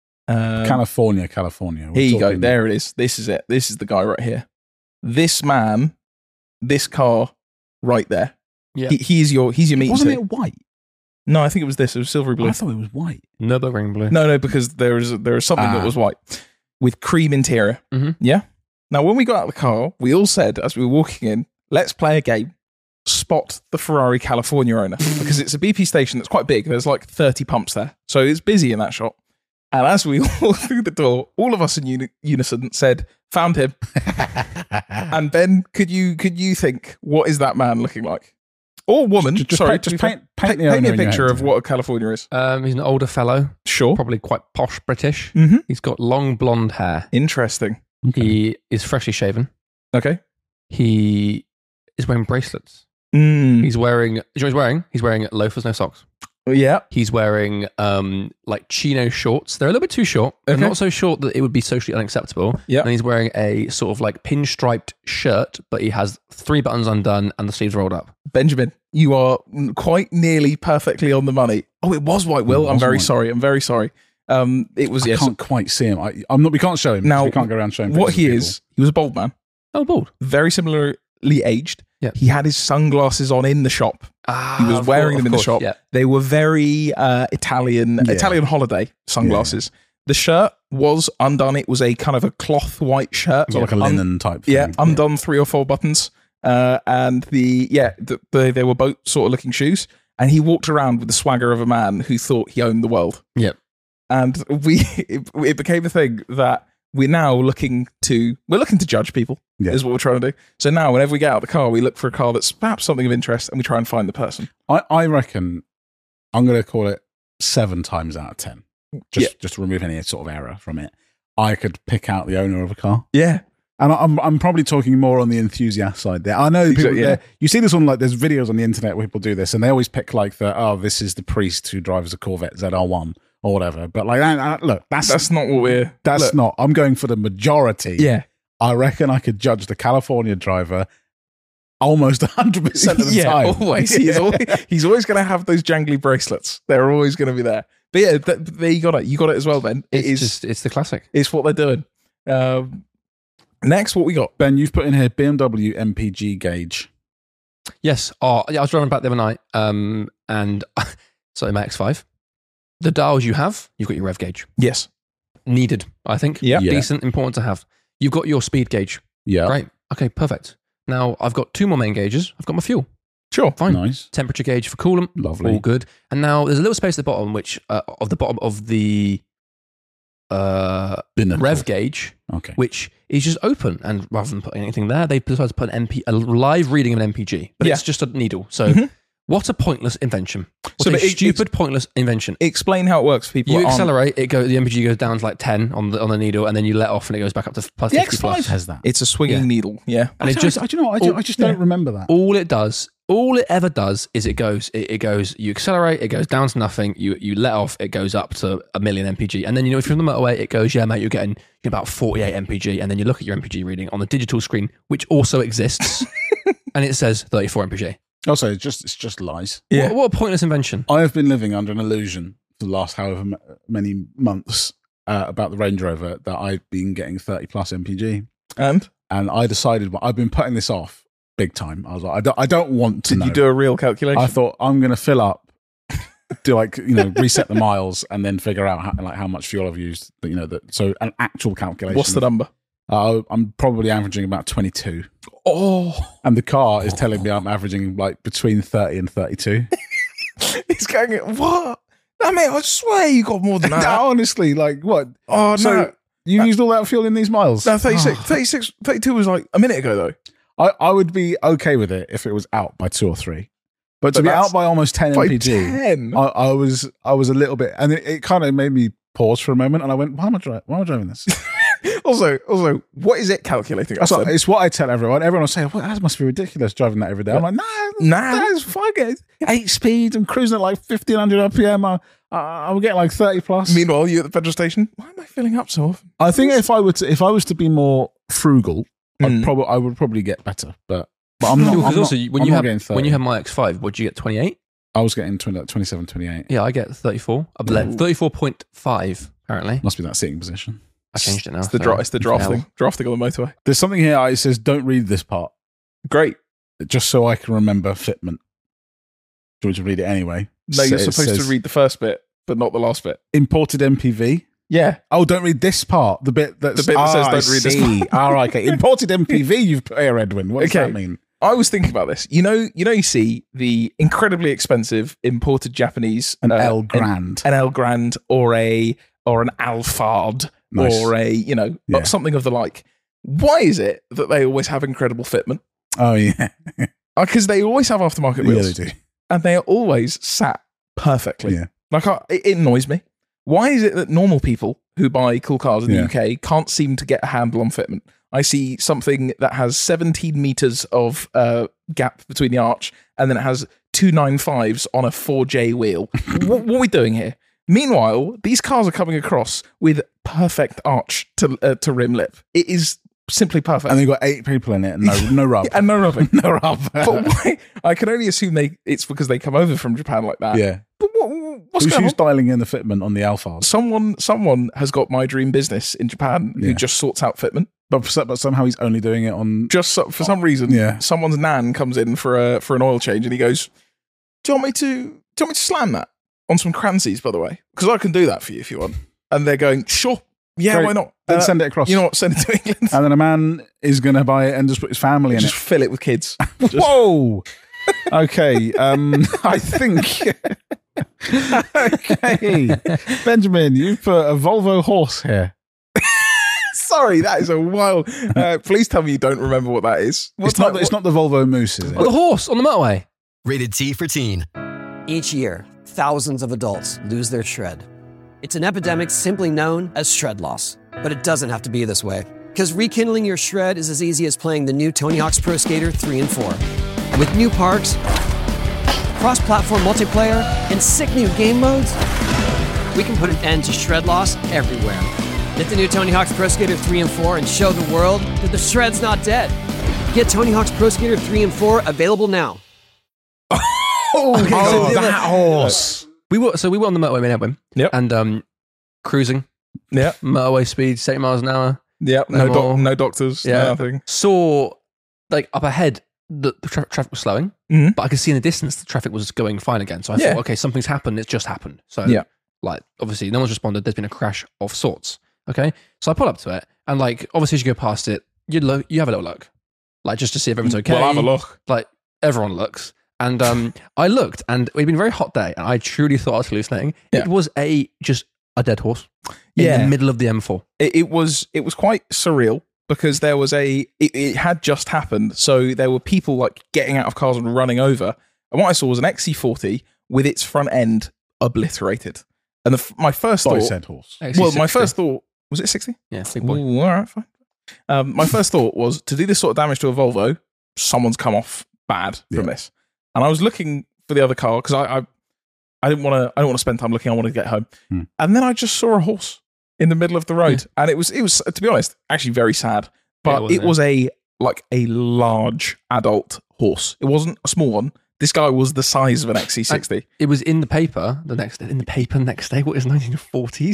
Um, California, California. We're here you go. talking- There it is. This is it. This is the guy right here. This man, this car, right there. Yeah. He, he's your he's your meat Wasn't suit. it white? No, I think it was this. It was silvery blue. I thought it was white. Nürburgring blue. No, no, because there is there is something Ah. that was white with cream interior. Mhm. Yeah. Now, when we got out of the car, we all said as we were walking in, let's play a game. Spot the Ferrari California owner, because it's a B P station that's quite big. There's like thirty pumps there, so it's busy in that shop. And as we walked through the door, all of us in uni- unison said, "Found him." And Ben, could you could you think, what is that man looking like, or woman? Just, just Sorry, paint, to be just paint, fair, paint, the paint owner me a in your picture head. of what a California is. Um, he's an older fellow, Sure. probably quite posh British. Mm-hmm. He's got long blonde hair. Interesting. Okay. He is freshly shaven. Okay. He is wearing bracelets. Mm. He's wearing. Do you know what he's wearing? He's wearing loafers, no socks. Yeah. He's wearing um like chino shorts. They're a little bit too short. They're Okay. not so short that it would be socially unacceptable. Yeah. And he's wearing a sort of like pinstriped shirt, but he has three buttons undone and the sleeves rolled up. Benjamin, you are n- quite nearly perfectly on the money. Oh, it was White Will. It I'm was very White. sorry. I'm very sorry. Um, it was I yes. can't quite see him. I, I'm not. We can't show him. Now, we can't go around showing. What pictures he of is, he was a bald man, Oh, bald. very similarly aged. Yeah. He had his sunglasses on in the shop. Ah, He was of wearing course, them in of the shop. course, Yeah. They were very uh, Italian, Yeah. Italian holiday sunglasses. The shirt was undone. It was a kind of a cloth white shirt. people. It's like a Un- linen type. Thing. Yeah, undone three or four buttons. Uh, and the yeah, the, the, they were both sort of looking shoes. And he walked around with the swagger of a man who thought he owned the world. Yep. And we it, it became a thing that we're now looking to we're looking to judge people. Yeah. Is what we're trying to do. So now, whenever we get out of the car, we look for a car that's perhaps something of interest, and we try and find the person. I, I reckon I'm going to call it seven times out of ten. Just just to remove any sort of error from it. I could pick out the owner of a car. Yeah. And I'm I'm probably talking more on the enthusiast side there. I know people, Exactly, yeah. yeah. You see this on like there's videos on the internet where people do this, and they always pick like the oh this is the priest who drives a Corvette Z R one or whatever. But like that, that- look, that's that's, That's not what we're. look, not. I'm going for the majority. Yeah. I reckon I could judge the California driver almost one hundred percent of the yeah, time. always. He's always, he's always going to have those jangly bracelets. They're always going to be there. But yeah, th- there you got it. You got it as well, Ben. It It's is. just it's the classic. It's what they're doing. Um, next, what we got? Ben, you've put in here B M W M P G gauge. Yes. Oh, yeah. I was driving back the other night, um, and sorry, my X five. The dials you have, you've got your rev gauge. Yes. Needed, I think. Yeah. Yeah. Decent, important to have. You've got your speed gauge. Yeah. Great. Okay, perfect. Now I've got two more main gauges. I've got my fuel. Sure. Fine. Nice. Temperature gauge for coolant. Lovely. All good. And now there's a little space at the bottom, which uh, of the bottom of the uh, Binnacle. rev gauge, Okay. which is just open. And rather than putting anything there, they decided to put an M P, a live reading of an M P G, but Yeah. it's just a needle. So Mhm. what a pointless invention! What So a but it- stupid, pointless invention. Explain how it works for people. You that aren't- accelerate, it go. The M P G goes down to like ten on the on the needle, and then you let off, and it goes back up to plus The fifty X five plus. has that. It's a swinging Yeah. needle. Yeah. And I it don't- just I, do you know, I, ju- I just don't yeah. remember that. all it does, all it ever does is it goes, it, it goes, you accelerate, it goes down to nothing, you you let off, it goes up to a million M P G. And then, you know, if you're on the motorway, it goes, yeah, mate, you're getting you're about forty-eight M P G. And then you look at your M P G reading on the digital screen, which also exists, and it says thirty-four M P G. Also, it's just it's just lies. Yeah. What, what a pointless invention. I have been living under an illusion for the last however m- many months uh, about the Range Rover that I've been getting thirty plus M P G, And and I decided well, I've been putting this off big time. I was like, I don't, I don't want to did know. you do a real calculation? I thought I'm going to fill up, do like you know reset the miles, and then figure out how, like how much fuel I've used. You know that so an actual calculation. What's the of- number? Uh, I'm probably averaging about twenty-two, Oh, and the car is telling me I'm averaging like between thirty and thirty-two. it's going. What? No, mate, I swear you got more than that. Honestly, like what? Oh, So no. you used all that fuel in these miles? No, thirty-six, Oh. thirty-six, thirty-two was like a minute ago, though. I, I would be okay with it if it was out by two or three, but, to But be that's out by almost ten By M P G, ten. I, I was I was a little bit, and it, it kind of made me pause for a moment, and I went, "Why am I driving? Why am I driving this?" Also, also, what is it calculating? That's what, it's what I tell everyone. Everyone will say, "Well, that must be ridiculous driving that every day." I'm like, "Nah, Nah. that's fine. It's eight speed. I'm cruising at like fifteen hundred R P M. I, I, I'm getting like thirty plus." Meanwhile, you at the petrol station. Why am I filling up so often? I think if I were to, if I was to be more frugal, I'd Mm. probably I would probably get better. But but I'm not. Because I'm also, not- when I'm you not have getting thirty. when you have my X five, what do you get? twenty-eight. I was getting twenty, like twenty-seven, twenty-eight. Yeah, I get thirty-four. I bled thirty-four point five. Apparently, Must be that sitting position. I changed it now. It's the, so dra- it's the hell. drafting. Drafting on the motorway. There's something here. It says, "Don't read this part," Great. just so I can remember fitment. Do you want to read it anyway? No, you're So it supposed says, to read the first bit, but not the last bit. imported M P V. Yeah. Oh, don't read this part. The bit that's The bit that says Ah, don't I read this see. All right, okay. Imported M P V. You've put here, Edwin. What does Okay. that mean? I was thinking about this. You know, you know, you see the incredibly expensive imported Japanese An uh, El Grand. an, an El Grand, or a or an Alphard, Nice. or a you know Yeah. something of the like. Why is it that they always have incredible fitment? Oh, yeah. Because they always have aftermarket Yeah, wheels, they do. and they are always sat perfectly. Yeah. Like I, it, it annoys me. Why is it that normal people who buy cool cars in the Yeah. U K can't seem to get a handle on fitment? I see something that has seventeen meters of uh, gap between the arch, and then it has two ninety-fives on a four J wheel. what, what are we doing here? Meanwhile, these cars are coming across with perfect arch to uh, to rim lip. It is simply perfect, And they've got eight people in it and no, no rub. and no rubbing. no rub. But why? I can only assume they it's because they come over from Japan like that. yeah. But what, what's Who's, going who's on? dialing in the fitment on the Alphard? Someone, someone has got my dream business in Japan who Yeah. just sorts out fitment. But, for- but somehow he's only doing it on. Just so, for some reason, Yeah. someone's nan comes in for a for an oil change, and he goes, "Do you want me to? Do you want me to slam that on some Crancies, by the way? Because I can do that for you if you want." And they're going, "Sure, yeah, Great. why not? Then Uh, send it across. You know what? Send it to England. And then a man is going to buy it and just put his family in Just it. fill it with kids." Just- Whoa. Okay. Um, I think. Okay. Benjamin, you put a Volvo horse here. Sorry, that is a wild. Uh, please tell me you don't remember what that is. What's It's not, that? it's not the Volvo Moose, is it? Oh, the horse on the motorway. Rated T for teen. Each year, thousands of adults lose their shred. It's an epidemic simply known as shred loss. But it doesn't have to be this way. Because rekindling your shred is as easy as playing the new Tony Hawk's Pro Skater three and four. With new parks, cross-platform multiplayer, and sick new game modes, we can put an end to shred loss everywhere. Get the new Tony Hawk's Pro Skater three and four and show the world that the shred's not dead. Get Tony Hawk's Pro Skater three and four available now. Oh, Okay, so Oh, the other- that horse. We were so we were on the motorway in Edwin. Yep. And um, cruising, yeah, motorway speed, seventy miles an hour. yeah. No No, doc- more. no doctors. Yeah. No nothing. Saw like up ahead the, the tra- traffic was slowing, Mhm. but I could see in the distance the traffic was going fine again. So I Yeah. thought, okay, something's happened. It's just happened. So Yeah. like obviously no one's responded. There's been a crash of sorts. Okay, so I pull up to it, and like obviously as you go past it, you look, you have a little look, like just to see if everyone's okay. Well, have a look. Like everyone looks. And um, I looked, and it had been a very hot day, and I truly thought I was hallucinating. Yeah. It was a just a dead horse in Yeah. the middle of the M four. It, it was it was quite surreal because there was a it, it had just happened, so there were people like getting out of cars and running over. And what I saw was an X C forty with its front end obliterated. And the, f- my first By thought, said horse. well, my first thought was it sixty? yeah, big boy. Ooh, all right, fine. Um, my first thought was to do this sort of damage to a Volvo, someone's come off bad from Yeah. this. And I was looking for the other car because I, I I didn't want to I don't want to spend time looking. I wanted to get home. Hmm. And then I just saw a horse in the middle of the road, and it was it was to be honest actually very sad. Yeah, But it was, it was a like a large adult horse. It wasn't a small one. This guy was the size of an X C sixty. It was in the paper the next in the paper next day. What is nineteen forties?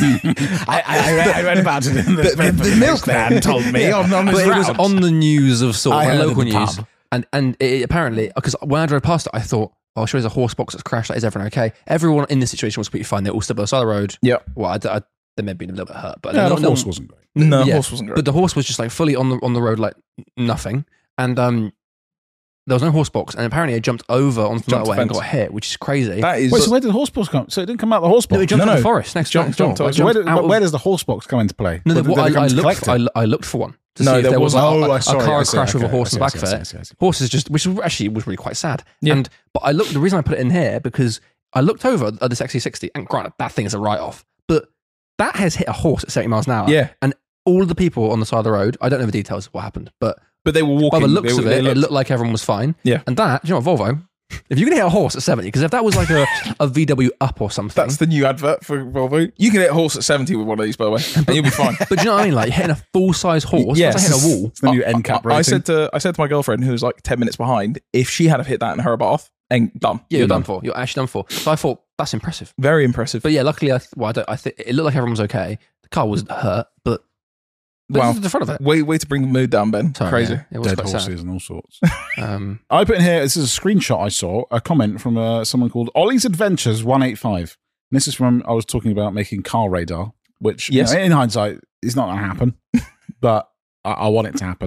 I, I, I read about it in the, The, the, the milkman told me on, on his But it was round. on the news of sort I of like heard local in the news, pub. and and it, apparently because when I drove past it, I thought, oh, sure, there's a horse box that's crashed. Like, is everyone okay? Everyone in this situation was completely fine. They're all still by the side of the road. Yep. Well, I, I, they may have been a little bit hurt, but Yeah, no, the no- horse wasn't great. No, yeah. horse wasn't great. But the horse was just like fully on the on the road, like nothing. And um, there was no horse box, and apparently it jumped over onto the Jumped motorway and fence. got hit, which is crazy. that is Wait, so where did the horse box come? So it didn't come out the horse box? no, it jumped No, into no. the forest next Jumped- door. jumped- It So where, did, jumped out but where of- does the horse box come into play? No, Or no, did what they I, come I to looked. collect For, I, it? I looked for one to No, see if there there was a, wasn't. Oh, a, I saw a it, car I see, crash with a okay, horse I in the see, back I of see, I it. see, I see. Horses just, which was actually was really quite sad. Yeah. And but I looked. The reason I put it in here because I looked over at this X C sixty, and granted, that thing is a write off, but that has hit a horse at seventy miles an hour. Yeah. and all of the people on the side of the road. I don't know the details of what happened, but But they were by walking. the looks they, of they it, looked- it looked like everyone was fine. Yeah. And that, you know, what, Volvo. If you can hit a horse at seventy, because if that was like a, a V W up or something, That's the new advert for Volvo. You can hit a horse at seventy with one of these, by the way, and you'll be fine. but do you know what I mean? Like hitting a full size horse, Yes. yes. Like hitting a wall. It's the new N CAP I, rating. I said to I said to my girlfriend, who was like ten minutes behind, if she had have hit that in her bath, and done. Yeah, you're done for. You're actually done for. So I thought that's impressive. Very impressive. But yeah, luckily, I th- well, I, don't, I think it looked like everyone was okay. The car was hurt, but but Wow. this is the front of it. way way to bring the mood down, Ben. Sorry, Crazy. yeah, it was Dead quite horses sad. and all sorts. Um, I put in here, this is a screenshot I saw, a comment from uh, someone called Ollie's Adventures one eighty-five. And this is from, I was talking about making car radar, which you Yes. know, in hindsight is not going to happen, but I, I want it to happen.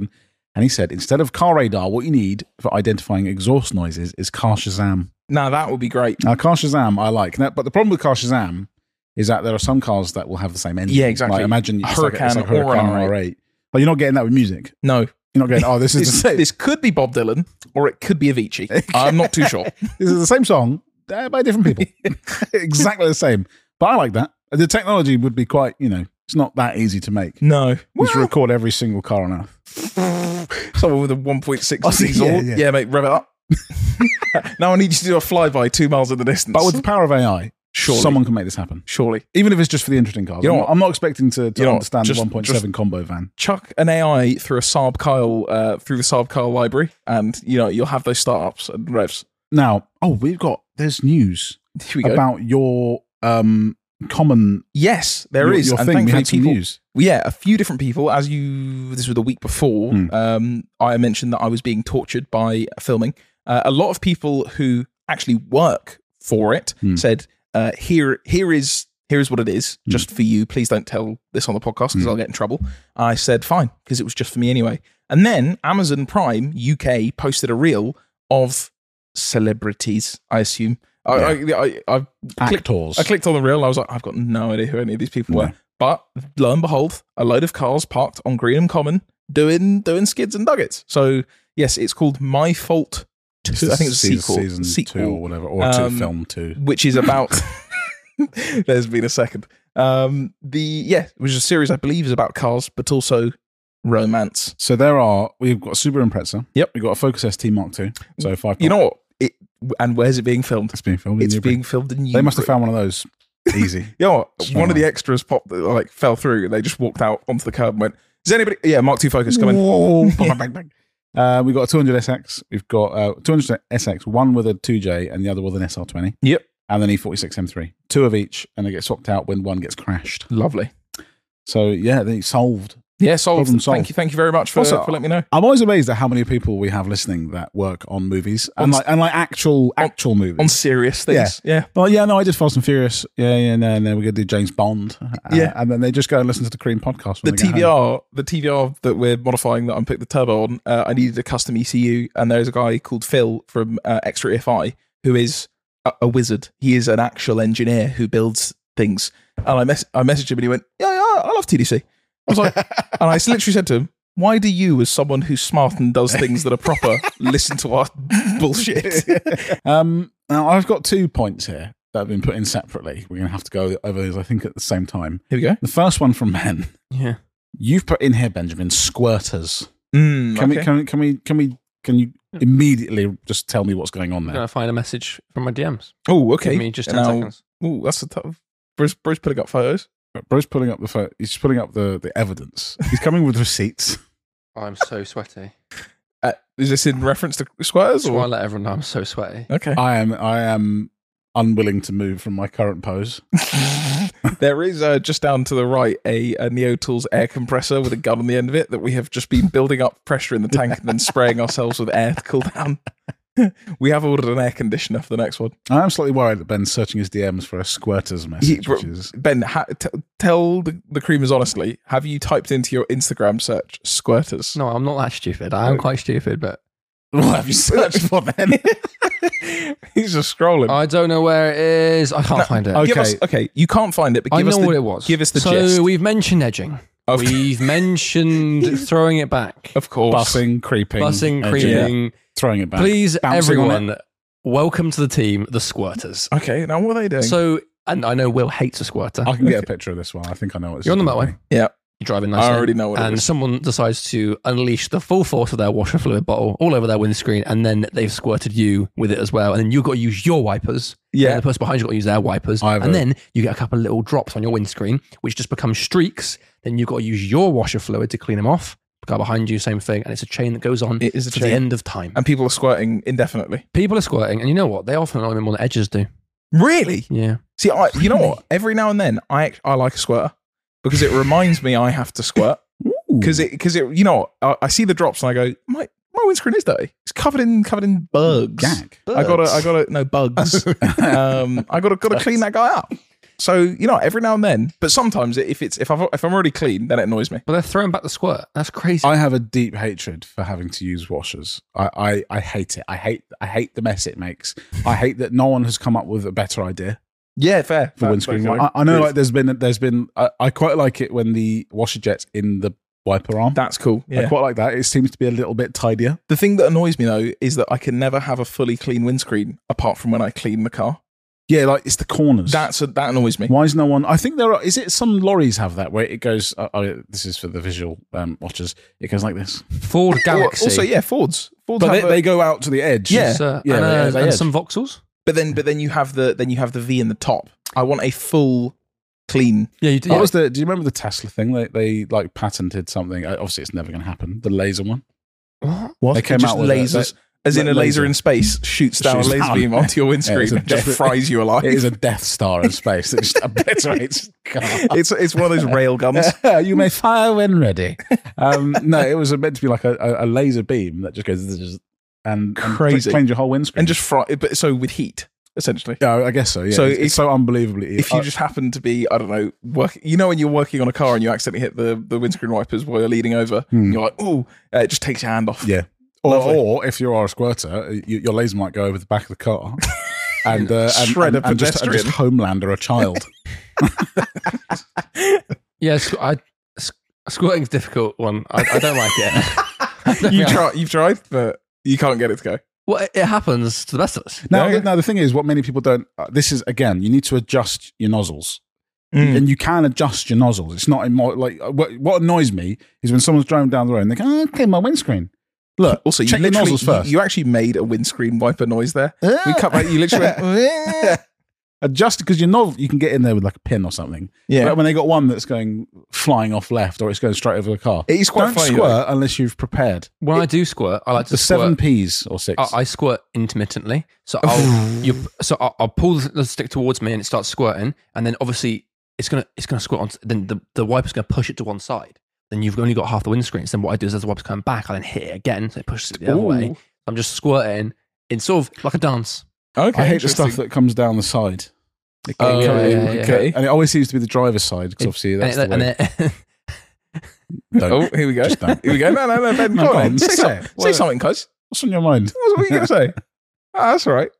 And he said, instead of car radar, what you need for identifying exhaust noises is Car Shazam. Now that would be great. Now, Car Shazam, I like. Now, but the problem with Car Shazam is that there are some cars that will have the same engine. Yeah, exactly. Like, imagine A it's like a, it's like Huracan or Huracan an or R R eight. eight. But you're not getting that with music. No. You're not going, oh, this is This, the same. this could be Bob Dylan or it could be Avicii. I'm not too sure. This is the same song uh, by different people. Exactly the same. But I like that. The technology would be quite, you know, it's not that easy to make. No. You should record every single car on Earth. Someone with a one point six Oh, diesel. yeah, Yeah, yeah. mate, rev it up. Now I need you to do a flyby two miles in the distance. But with the power of A I, Surely. someone can make this happen. Surely. Even if it's just for the interesting cars. You know I'm, what? not, I'm not expecting to, to You know what? understand Just- the one point seven combo van. Chuck an A I through a Saab Kyle, uh, through the Saab Kyle library, and you know you'll have those startups and revs. Now, oh, we've got, there's news Here we go. about your um, common, yes, there your, is. your and thing. We thankfully had some people, news. yeah, a few different people. As you, this was the week before. Hmm. Um, I mentioned that I was being tortured by filming. Uh, a lot of people who actually work for it Hmm. said, uh, "Here, here is." Here's what it is, just for you. Please don't tell this on the podcast because Mm. I'll get in trouble. I said, fine, because it was just for me anyway. And then Amazon Prime U K posted a reel of celebrities, I assume. I, I, I, I, clicked, Actors. I clicked on the reel. And I was like, I've got no idea who any of these people No. were. But lo and behold, a load of cars parked on Greenham Common doing doing skids and nuggets. So, yes, it's called My Fault It's two. I think it's a season, sequel. season sequel. two or whatever, or Um, two, film two. Which is about... There's been a second. Um, the yeah, it was a series I believe is about cars, but also romance. So there are, we've got a Subaru Impreza. Yep. We've got a Focus S T Mark two. So five. You know what? It and where's it being filmed? It's being filmed in It's Newbury. being filmed in. They must have Newbury. found one of those easy. You know what? Small One of the one. extras popped like fell through. And they just walked out onto the curb and went, "Is anybody? Yeah, Mark two Focus coming." Whoa. Bang, bang, bang. Uh, we've got a two hundred S X. We've got uh, two hundred S X, one with a two J and the other with an S R twenty. Yep, And then E forty-six M three. Two of each, and they get swapped out when one gets crashed. lovely. So yeah, they solved. Yeah, solved. Problem solved. Thank you, thank you very much for, Also, for letting me know. I'm always amazed at how many people we have listening that work on movies and On- like and like actual actual movies. On serious things, yeah. Well, yeah, no, I did Fast and Furious. Yeah, yeah, no, and then we're going to do James Bond. Uh, Yeah. And then they just go and listen to the Cream podcast. When The they get T V home. R, the T V R that we're modifying that I'm putting the turbo on, uh, I needed a custom E C U, and there's a guy called Phil from uh, Extra E F I who is a, a wizard. He is an actual engineer who builds things. And I mess- I messaged him, and he went, "Yeah, yeah, I love T D C." I was like, and I literally said to him, "Why do you, as someone who's smart and does things that are proper, listen to our bullshit?" Um, now, I've got two points here that have been put in separately. We're going to have to go over those, I think, at the same time. Here we go. The first one from Ben. Yeah. You've put in here, Benjamin, squirters. Mm, Can okay. we? Can we? Can we? Can we? Can you immediately just tell me what's going on I'm there? going to find a message from my D Ms. Oh, okay. Give me just ten Now- seconds. Oh, that's a tough. Bruce, Bruce putting up photos. Bro's pulling up the pho- he's pulling up the, the evidence. He's coming with receipts. I'm so sweaty. Uh, is this in reference to squares? So I Or? let everyone know I'm so sweaty. Okay. I am I am unwilling to move from my current pose. There is uh, just down to the right a, a NeoTools air compressor with a gun on the end of it that we have just been building up pressure in the tank and then spraying ourselves with air to cool down. We have ordered an air conditioner for the next one. I am slightly worried that Ben's searching his D Ms for a squirters message, He- which is Ben, ha- t- tell the, the creamers honestly, have you typed into your Instagram search squirters? No, I'm not that stupid. I am quite stupid, but what have you searched for then? He's just scrolling. I don't know where it is. I can't find it. okay. Give us, okay, you can't find it, but I give know us the, what it was. Give us the so gist. we've mentioned edging. Of- We've mentioned throwing it back. Of course. Bussing, creeping, Bussing, edging, creaming. throwing it back. Please, bouncing on everyone, welcome to the team, the Squirters. Okay, now what are they doing? So, and I know Will hates a squirter. I can get a picture of this one. I think I know what this You're is on the gonna motorway. yeah, You're driving I nicely. already know what it and is. someone decides to unleash the full force of their washer fluid bottle all over their windscreen, and then they've squirted you with it as well. And then you've got to use your wipers. Yeah. And the person behind you got to use their wipers. I have and a- then you get a couple of little drops on your windscreen, which just become streaks. Then you've got to use your washer fluid to clean them off. The guy behind you, same thing. And it's a chain that goes on It is a to chain. the end of time. And people are squirting indefinitely. People are squirting, and you know what? They often know more than edges do. Really? Yeah. See, I, you know what? Every now and then, I act- I like a squirter because it reminds me I have to squirt. Because it, because it, you know, what? I, I see the drops and I go, my my windscreen is dirty. It's covered in covered in bugs. Gag. I gotta, I gotta, no bugs. um, I gotta, gotta clean that guy up. So you know, every now and then, but sometimes if it's if I've, if I'm already clean, then it annoys me. But they're throwing back the squirt. That's crazy. I have a deep hatred for having to use washers. I, I, I hate it. I hate I hate the mess it makes. I hate that no one has come up with a better idea Yeah, fair. for fair, windscreen. fair, I, I know, like there's been there's been. I, I quite like it when the washer jet's in the wiper arm. That's cool. I Yeah. quite like that. It seems to be a little bit tidier. The thing that annoys me though is that I can never have a fully clean windscreen apart from when I clean the car. Yeah, like it's the corners. That's a, that annoys me. Why is no one? I think there are. Is it some lorries have that where it goes? Uh, oh, this is for the visual um, watchers. It goes like this. Ford Galaxy. Also, yeah, Fords. Fords But have they, a- they go out to the edge. Yeah. Uh, Yeah, and, they- uh, they and edge. some Vauxhalls. but then but then you have the then you have the V in the top. I want a full clean. Yeah, you do. What Yeah. was the? Do you remember the Tesla thing? They they like patented something. Uh, Obviously, it's never going to happen. The laser one. What? What? They came just out with it. lasers. They- As in a laser. laser in space shoots down Shoots a laser down. beam onto your windscreen it's a and just different- fries you alive. It is a Death Star in space that just obliterates. car. It's it's one of those rail guns. You may fire when ready. Um, no, it was meant to be like a, a, a laser beam that just goes zzz, and, and Crazy. cleans your whole windscreen. And just fry, but so with heat essentially. yeah, I guess so. Yeah, So it's, it's if- so unbelievably. If you uh, just happen to be, I don't know, work, you know, when you're working on a car and you accidentally hit the, the windscreen wipers while you're leaning over, and you're like, oh, uh, it just takes your hand off. Hmm. yeah. Or, Lovely. or if you are a squirter, you, your laser might go over the back of the car and, uh, and, Shred a and, and just, and just pedestrian. Homelander a child. Yeah, squ- I, squ- squirting's a difficult one. I, I don't like it. you try, you've tried, but you can't get it to go. Well, it, it happens to the best of us. Now, Yeah. now the thing is, what many people don't. Uh, this is again, you need to adjust your nozzles, Mm. and you can adjust your nozzles. It's not in more like uh, what, what annoys me is when someone's driving down the road and they go, oh, "Okay, my windscreen." Look, Also, you check your literally, nozzles you, first. you actually made a windscreen wiper noise there. We cut back. You literally went, "Eh." adjust because your nozzle you can get in there with like a pin or something. yeah. But when they got one that's going flying off left or it's going straight over the car, It is quite don't funny. squirt though. unless you've prepared. When I do squirt, I like to The squirt. seven P's or six. I, I squirt intermittently, so I'll you, so I'll, I'll pull the, the stick towards me and it starts squirting, and then obviously it's gonna it's gonna squirt on. Then the, the wiper's gonna push it to one side. Then you've only got half the windscreen. So then what I do is as the wiper's coming back, I then hit it again, so it pushes it the other Ooh. way. I'm just squirting in sort of like a dance. Okay. I hate the interesting. stuff that comes down the side. It Oh, goes- yeah, yeah, yeah. okay. And it always seems to be the driver's side because obviously that's and, the it, way. and then Don't. Oh, here we go. Just don't. Here we go. No, no, no, Ben. No, Go go on. on, Say, say some- it. say What- something, cuz. What's on your mind? What were you going to say? Ah, that's all right.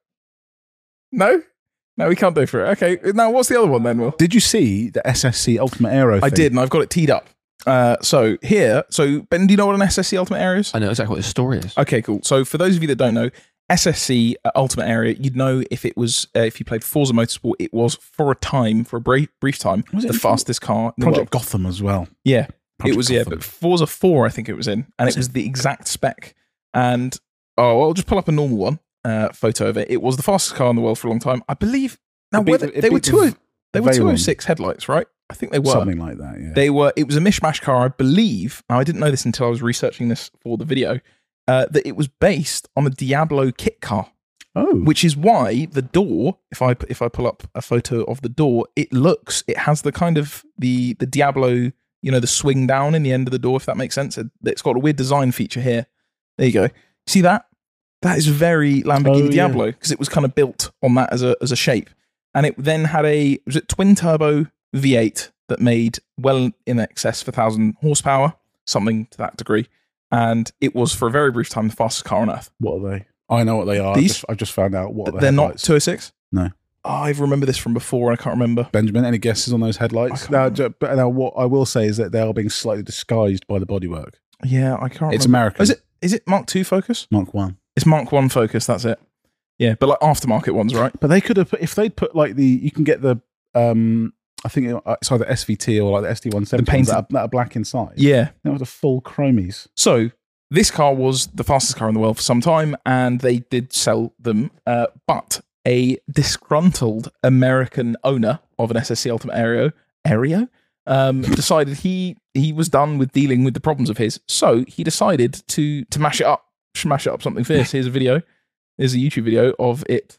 No? No, we can't do for it. Okay. Now, what's the other one then, Will? Did you see the S S C Ultimate Aero I thing? did, and I've got it teed up. Uh, so here, so Ben, do you know what an S S C Ultimate Area is? I know exactly what the story is. Okay, cool. So for those of you that don't know, S S C uh, Ultimate Area, you'd know if it was uh, if you played Forza Motorsport, it was for a time, for a brief, brief time, Was it the in fastest car in the Project world. Gotham as well. Yeah, Project it was. Yeah, Gotham. but Forza Four, I think it was in, and it was the exact spec. And oh, well, I'll just pull up a normal one uh, photo of it. It was the fastest car in the world for a long time, I believe. Now, It beat whether, the- it they were beat the two, they the were Veyron. two oh six headlights, right? I think they were. Something like that, yeah. They were. It was a mishmash car, I believe. Now, I didn't know this until I was researching this for the video. Uh, that it was based on a Diablo kit car, oh. which is why the door. If I if I pull up a photo of the door, it looks. It has the kind of the the Diablo. You know, the swing down in the end of the door. If that makes sense, It- it's got a weird design feature here. There you go. See that? That is very Lamborghini Oh, yeah. Diablo because it was kind of built on that as a as a shape, and it then had a was it twin turbo V eight that made well in excess of a thousand horsepower, something to that degree, and it was for a very brief time the fastest car on earth. What are they? I know what they are. I These- just, I just found out what are the They're not headlights. two oh six. No. Oh, I remember this from before, and I can't remember. Benjamin, any guesses on those headlights? I can't Now, remember. ju- but now, what I will say is that they are being slightly disguised by the bodywork. Yeah, I can't. It's remember. American. Is it? Is it Mark two Focus? Mark One. It's Mark one Focus. That's it. Yeah, but like aftermarket ones, right? But they could have put, if they'd put like the, you can get the, um, I think it- it's either S V T or like the S D one seventy The painted- that, are, that are black inside. Yeah. They have the full chromies. So this car was the fastest car in the world for some time, and they did sell them. Uh, but a disgruntled American owner of an S S C Ultimate Aero, Aero, um, decided he he was done with dealing with the problems of his. So he decided to to mash it up, smash it up something fierce. Here's a video. Here's a YouTube video of it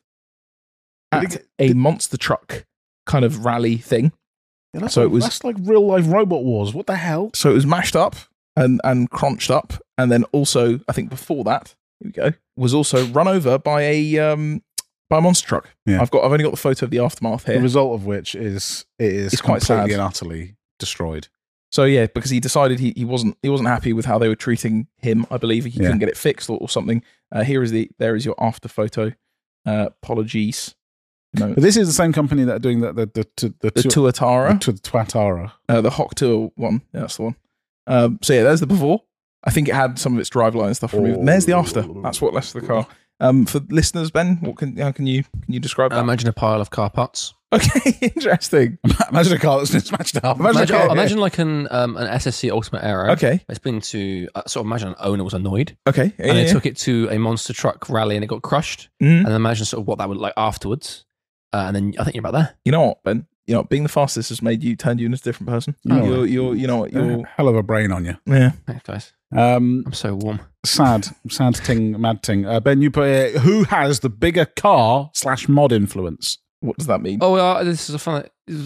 Did at it a monster truck kind of rally thing. Yeah, that's So like, it was- that's like real life Robot Wars. What the hell? So it was mashed up and, and crunched up. And then also, I think before that, here we go, was also run over by a um, by a monster truck. Yeah. I've got. I've only got the photo of the aftermath here. The result of which is it is It's quite completely sad. and utterly destroyed. So yeah, because he decided he, he wasn't he wasn't happy with how they were treating him. I believe he Yeah. couldn't get it fixed or, or something. Uh, here is the there is your after photo. Uh, apologies. No, But this is the same company that are doing the the the, the, the, the tu- Tuatara, to the Twatara. uh, the Hawk Tour one. Yeah, that's the one. Um, so yeah, there's the before. I think it had some of its driveline and stuff removed. And there's the after. That's what left of the car. Um, for listeners, Ben, what can how can you can you describe I that? imagine a pile of car parts. Okay, interesting. Imagine a car that's been smashed up. Imagine, Imagine, a car. imagine like an um, an S S C Ultimate Aero. Okay, It's been to uh, sort of imagine an owner was annoyed okay. Yeah, and they yeah. took it to a monster truck rally and it got crushed. Mhm. And then imagine sort of what that would like afterwards. Uh, and then I think you're about there. You know what, Ben? You know, being the fastest has made you turned you into a different person. Oh. You're, you're, you know what? You're, Yeah, hell of a brain on you. yeah. Thanks, guys. Um, I'm so warm. sad, sad ting, mad ting. Uh, Ben, you put uh, who has the bigger car slash mod influence? What does that mean? Oh, uh, this is a fun.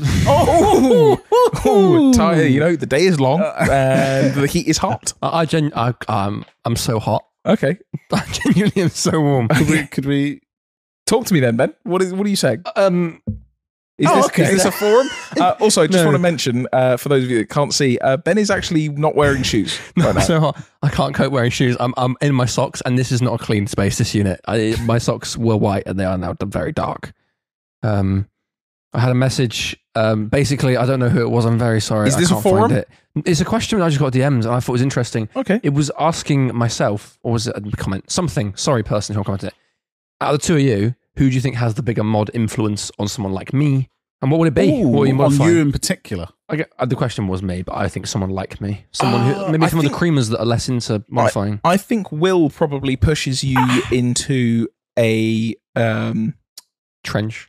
Oh, oh, Ty, you know, the day is long Uh, and the heat is hot. I, I gen- I, um, I'm so hot. Okay. I genuinely am so warm. Could we? Could we Talk to me then, Ben. What is what are you saying? Um, Is, Oh, this, okay. is this a forum? Uh, also, I just No. want to mention, uh, for those of you that can't see, uh, Ben is actually not wearing shoes. no, right now. I'm so hot. I can't cope wearing shoes. I'm, I'm in my socks, and this is not a clean space. This unit, I, my socks were white, and they are now very dark. Um, I had a message. Um, basically, I don't know who it was. I'm very sorry. Is I this a can't forum? Find it. It's a question I just got D Ms, and I thought it was interesting. Okay. It was asking myself, or was it a comment? Something. Sorry, person who commented it. Out of the two of you, who do you think has the bigger mod influence on someone like me? And what would it be? Ooh, what are you on modifying? you in particular? I get, uh, the question was me, but I think someone like me, someone Uh, who maybe I some of think- the creamers that are less into modifying. I think Will probably pushes you into a um I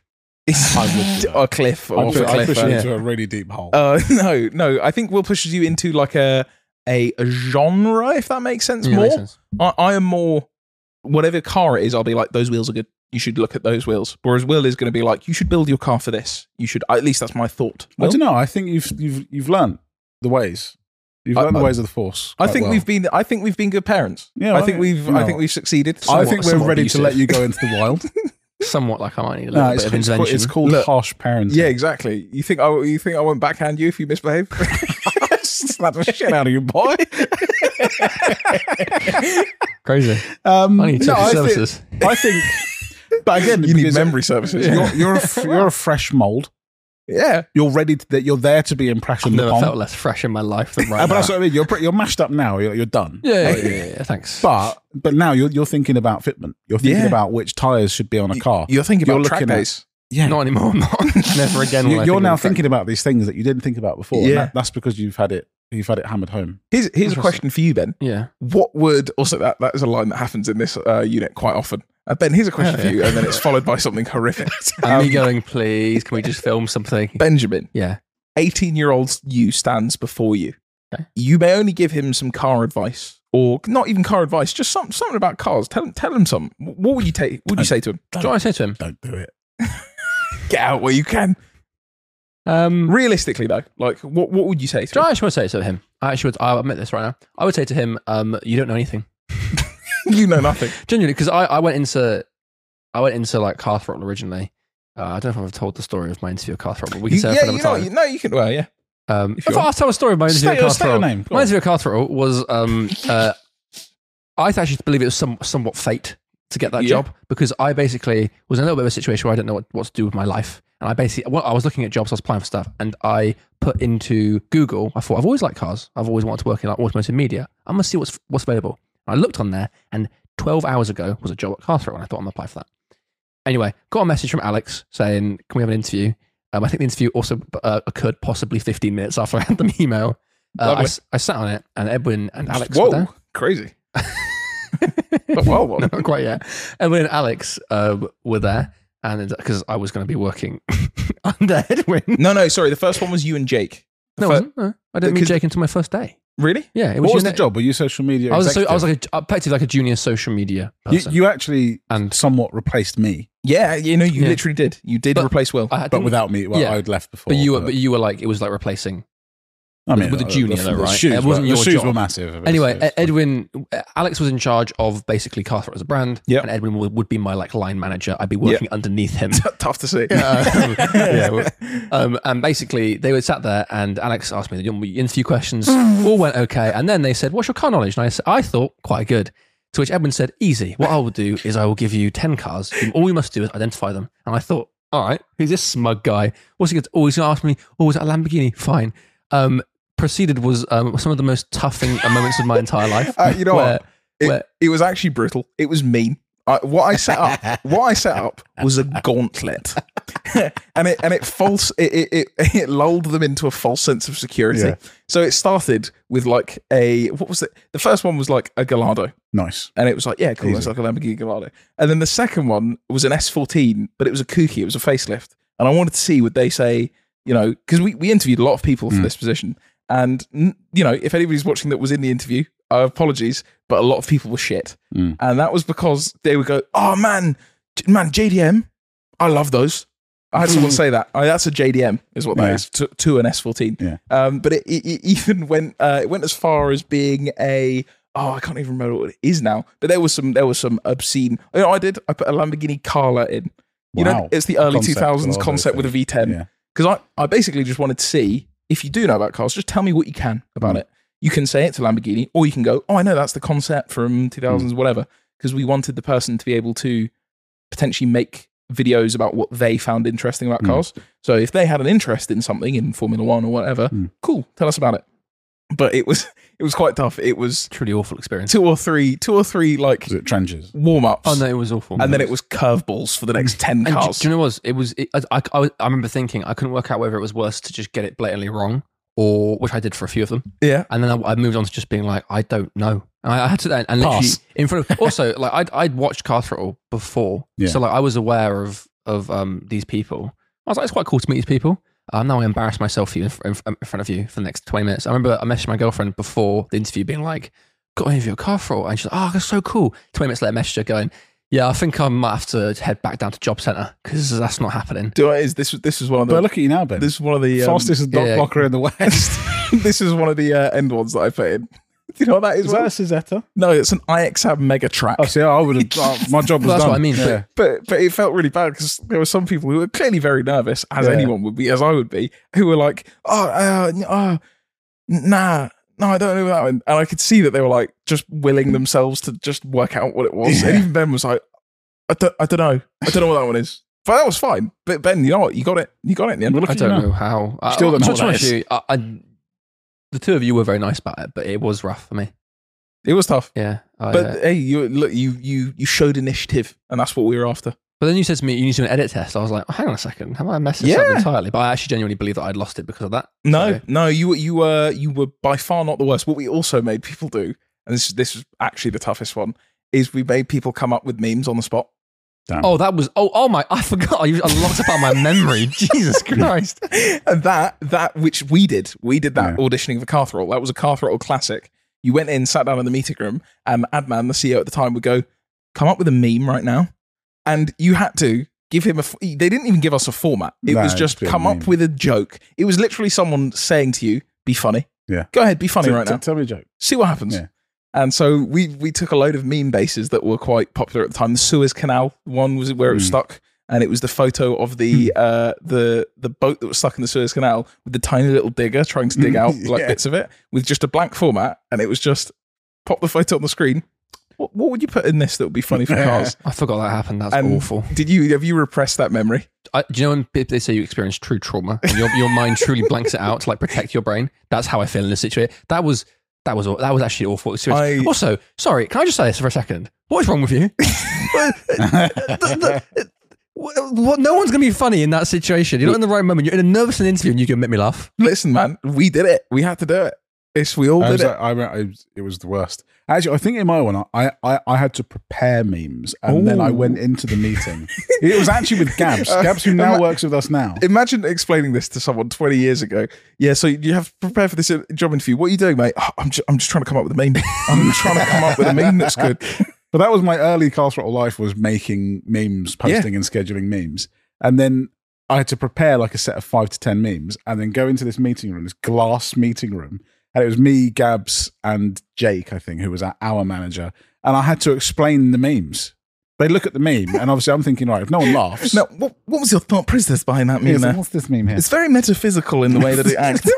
a would, Trench. cliff or I off push, a I cliff. push uh, you yeah. into a really deep hole. Uh, no, no. I think Will pushes you into like a a, a genre, if that makes sense. Yeah, more, makes sense. I, I am more. Whatever car it is, I'll be like, those wheels are good. You should look at those wheels. Whereas Will is going to be like, you should build your car for this. You should. At least that's my thought. I Will? don't know. I think you've you've you've learned the ways. You've I- learned the I- ways of the force. I quite think well. we've been. I think we've been good parents. Yeah, I I- think we've. you I know. think we've succeeded. I somewhat- think we're somewhat ready abusive. to let you go into the wild. Somewhat like I might need a no, little it's, bit of it's, called, intervention. it's called Look. harsh parenting. Yeah, exactly. You think I? You think I won't backhand you if you misbehave? Slap the shit out of you, boy. Crazy. Um, I need no, no, I think, services. I think, but again, you need because memory services. You're, you're a f- you're a fresh mold. Yeah. You're ready to, that you're there to be I've impressioned never upon. felt less fresh in my life than right Uh, but now. that's what I mean. You're pre- you're mashed up now. You're, you're done. yeah, yeah, yeah, yeah, thanks. But but now you're you're thinking about fitment. You're thinking Yeah. about which tires should be on a car. You're thinking You're about track looking at- days. yeah. Not anymore. Not never again. will You- I you're think now of the thinking about these things that you didn't think about before. and Yeah. that, that's because you've had it. You've had it hammered home. Here's here's a Interesting. question for you, Ben. fact. Yeah. What would also that that is a line that happens in this uh, unit quite often. Uh, Ben, here's a question Oh, for yeah. you, and then it's followed by something horrific. And me Um, going, please, can we just film something? Benjamin, Yeah. eighteen-year-old you stands before you. Okay. You may only give him some car advice, or not even car advice, just some, something about cars. Tell him, tell him something. What would you take? What would you say to him? Do you know what I say to him? Don't do it. Get out where you can. Um, Realistically, though, like what what would you say do you to know what him? I actually would say to him? I actually would, I'll admit this right now. I would say to him, um, you don't know anything. You know nothing. Genuinely, because I, I went into, I went into like Car Throttle originally. Uh, I don't know if I've told the story of my interview at Car Throttle, but we can You- say it yeah, for you another know, time. you, no, you can. Well, yeah. Um, If if you I tell a story of my interview State at your, Car state your Throttle, name. Go my on. interview at Car Throttle was, um, uh, I actually believe it was some, somewhat fate to get that Yeah. job because I basically was in a little bit of a situation where I didn't know what, what to do with my life. And I basically, well, I was looking at jobs, I was applying for stuff, and I put into Google, I thought, I've always liked cars. I've always wanted to work in like automotive media. I'm going to see what's what's available. And I looked on there, and twelve hours ago was a job at Car Throttle, and I thought I'm going to apply for that. Anyway, got a message from Alex saying, can we have an interview? Um, I think the interview also uh, occurred possibly fifteen minutes after I had the email. Uh, I, Lovely. s- I sat on it, and Edwin and Alex were Whoa, there. crazy. But well, well. No, not quite yet. Edwin and Alex uh, were there, and because I was going to be working under Edwin. No, no, sorry. The first one was you and Jake. The No, it fir- wasn't. No, I didn't meet Because- Jake until my first day. Really? Yeah, it What was, was uni- the job? Were you social media? I was, a, so, executive? I was like a, effectively like a junior social media you, person. you actually and somewhat replaced me, Yeah, you know, you Yeah. literally did. You did But- replace Will. I but didn't- without me. Well, Yeah. I'd left before. but you were, but you were like, it was like replacing I mean, with a junior, the, though, the right? Shoes It wasn't were, your the shoes job. were massive. Anyway, It's- Ed- Edwin, Alex was in charge of basically Car Throttle as a brand, Yep. and Edwin would, would be my like line manager. I'd be working underneath him. Tough to see. um, yeah, well, um, and basically they were sat there, and Alex asked me the interview questions. All went okay, and then they said, "What's your car knowledge?" And I said, "I thought quite good." To which Edwin said, "Easy. What I will do is I will give you ten cars. All you must do is identify them." And I thought, "All right, who's this smug guy? What's he going to always going to ask me? Oh, was that a Lamborghini? Fine." Um, proceeded was um, some of the most toughing moments of my entire life. Uh, you know where, what? It, where- it was actually brutal. It was mean. I, what I set up, what I set up was a gauntlet, and it and it false it, it it it lulled them into a false sense of security. Yeah. So it started with like a what was it? The first one was like a Gallardo, nice. and it was like yeah, cool, it's Easy. like a Lamborghini Gallardo. And then the second one was an S fourteen, but it was a kooky, it was a facelift, and I wanted to see would they say, you know, because we we interviewed a lot of people for Mm. this position. And, you know, if anybody's watching that was in the interview, uh, apologies, but a lot of people were shit. Mm. And that was because they would go, oh, man, J- man, J D M, I love those. I had someone say that. Oh, that's a J D M, is what that Yeah. is, to, to an S fourteen. Yeah. Um, but it, it, it even went uh, it went as far as being a, oh, I can't even remember what it is now. But there was some there was some obscene, you know, I did, I put a Lamborghini Carla in. You Wow. know, it's the early Concept, two thousands Gallardo concept with a V ten. Yeah. Because I, I basically just wanted to see, if you do know about cars, just tell me what you can about Mm. it. You can say it's a Lamborghini, or you can go, oh, I know that's the concept from two thousands, Mm. whatever. Because we wanted the person to be able to potentially make videos about what they found interesting about Mm. cars. So if they had an interest in something in Formula One or whatever, Mm. cool, tell us about it. But it was it was quite tough. It was truly awful experience. two or three, two or three like Was it trenches? warm ups. Oh no, it was awful. And then it was curveballs for the next ten And do, cars. do you know what it was? It was. It, I, I, I was- I remember thinking I couldn't work out whether it was worse to just get it blatantly wrong, or which I did for a few of them, yeah. and then I, I moved on to just being like, I don't know. And I, I had to and, and literally Pass. in front of. Also, like I'd, I'd watched Car Throttle before, Yeah. so like I was aware of of um these people. I was like, it's quite cool to meet these people. Um, now I embarrass myself for you in, fr- in fr- in front of you for the next twenty minutes. I remember I messaged my girlfriend before the interview, being like, "Got an interview at Car Throttle," and she's like, "Oh, that's so cool." Twenty minutes later, I messaged her going, "Yeah, I think I might have to head back down to Job Centre because that's not happening." Do I, is this this was one of the But look at you now, Ben. this is one of the um, Fastest dot yeah. blocker in the West. this is one of the uh, end ones that I put in. Do you know what that is? Is that a Will? Cizetta? No, it's an I X A B Mega Track. Oh, see, I would have. Uh, my job was Well, that's done. what I mean, Yeah. But but it felt really bad because there were some people who were clearly very nervous, as Yeah. anyone would be, as I would be, who were like, "Oh, uh, n- oh nah, no, I don't know that one." And I could see that they were like just willing themselves to just work out what it was. Yeah. And even Ben was like, "I don't, I don't know, I don't know what that one is." But that was fine. But Ben, you know what? You got it. You got it in the end. Well, look I at you don't now. know how. I- Still don't know to what be that honest is. with you, I, I, the two of you were very nice about it, but it was rough for me. It was tough. Yeah, I, But uh, hey, you look, you you you showed initiative, and that's what we were after. but then you said to me, you need to do an edit test. I was like, oh, hang on a second, have I messed this up Yeah. entirely? But I actually genuinely believe that I'd lost it because of that. No, So- no, you were you were you were by far not the worst. What we also made people do, and this this was actually the toughest one, is we made people come up with memes on the spot. Damn. Oh, that was oh oh my! I forgot. I unlocked it out of my memory. Jesus Christ! And that that which we did, we did that Yeah. auditioning for Car Throttle. That was a Car Throttle classic. You went in, sat down in the meeting room, and Adman, the C E O at the time, would go, "Come up with a meme right now," and you had to give him a. f- They didn't even give us a format. It No, was it's just a bit come meme. up with a joke. It was literally someone saying to you, "Be funny." Yeah. Go ahead, be funny T- right t- now. Tell me a joke. See what happens. Yeah. And so we we took a load of meme bases that were quite popular at the time. The Suez Canal one was where it was Mm. stuck, and it was the photo of the uh, the the boat that was stuck in the Suez Canal with the tiny little digger trying to dig out like Yeah. bits of it with just a blank format, and it was just pop the photo on the screen. What, what would you put in this that would be funny for cars? I forgot that happened. That's And awful. Did you have you repressed that memory? I, do you know when people, they say you experience true trauma and your your mind truly blanks it out to like protect your brain? That's how I feel in this situation. That was that was that was actually awful. Seriously. I- Also, sorry, can I just say this for a second? What is wrong with you? The- the- what, no one's going to be funny in that situation. You're not in the right moment. You're in a nervous interview and you can make me laugh. Listen, man, we did it. We had to do it. It's we all I did was, it. like- I, remember it, was, it was the worst. Actually, I think in my one, I, I, I had to prepare memes, and then I Ooh. went into the meeting. It was actually with Gabs. Gabs, who now ima- works with us now. Imagine explaining this to someone twenty years ago. Yeah, so you have to prepare for this uh, job interview. What are you doing, mate? Oh, I'm, just, I'm just trying to come up with a meme. I'm trying to come up with a meme that's good. But that was my early Car Throttle life, was making memes, posting and scheduling memes. And then I had to prepare like a set of five to ten memes and then go into this meeting room, this glass meeting room. And it was me, Gabs, and Jake, I think, who was our manager. And I had to explain the memes. They look at the meme, and obviously I'm thinking, right, if no one laughs. Now, what, what was your thought process behind that meme Here's- there? what's this meme here? It's very metaphysical in the way that it acts.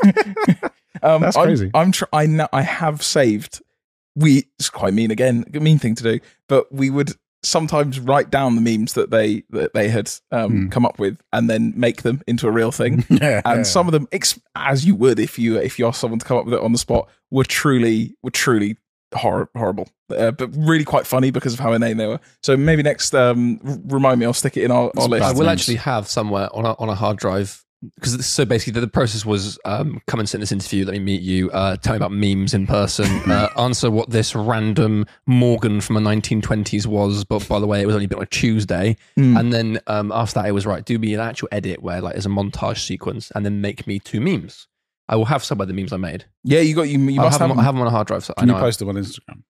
um, That's I'm- crazy. I'm, tr- I know I have saved. We it's quite mean again, a mean thing to do, but we would sometimes write down the memes that they that they had um, Hmm. come up with, and then make them into a real thing. yeah, And yeah. some of them, ex- as you would if you if you asked someone to come up with it on the spot, were truly were truly hor- horrible, uh, but really quite funny because of how inane they were. So maybe next, um, r- remind me, I'll stick it in our, our list. I will memes. actually have somewhere on a, on a hard drive because so basically the, the process was um, come and sit in this interview, let me meet you, uh, tell me about memes in person, uh, answer what this random Morgan from the nineteen twenties was, but by the way, it was only been on a Tuesday. Mm. And then um, after that, it was right, do me an actual edit where like there's a montage sequence and then make me two memes. I will have somewhere the memes I made. Yeah, you got you. You I'll must have, have, them, I have them on a hard drive. So I Can you know I- post them on Instagram?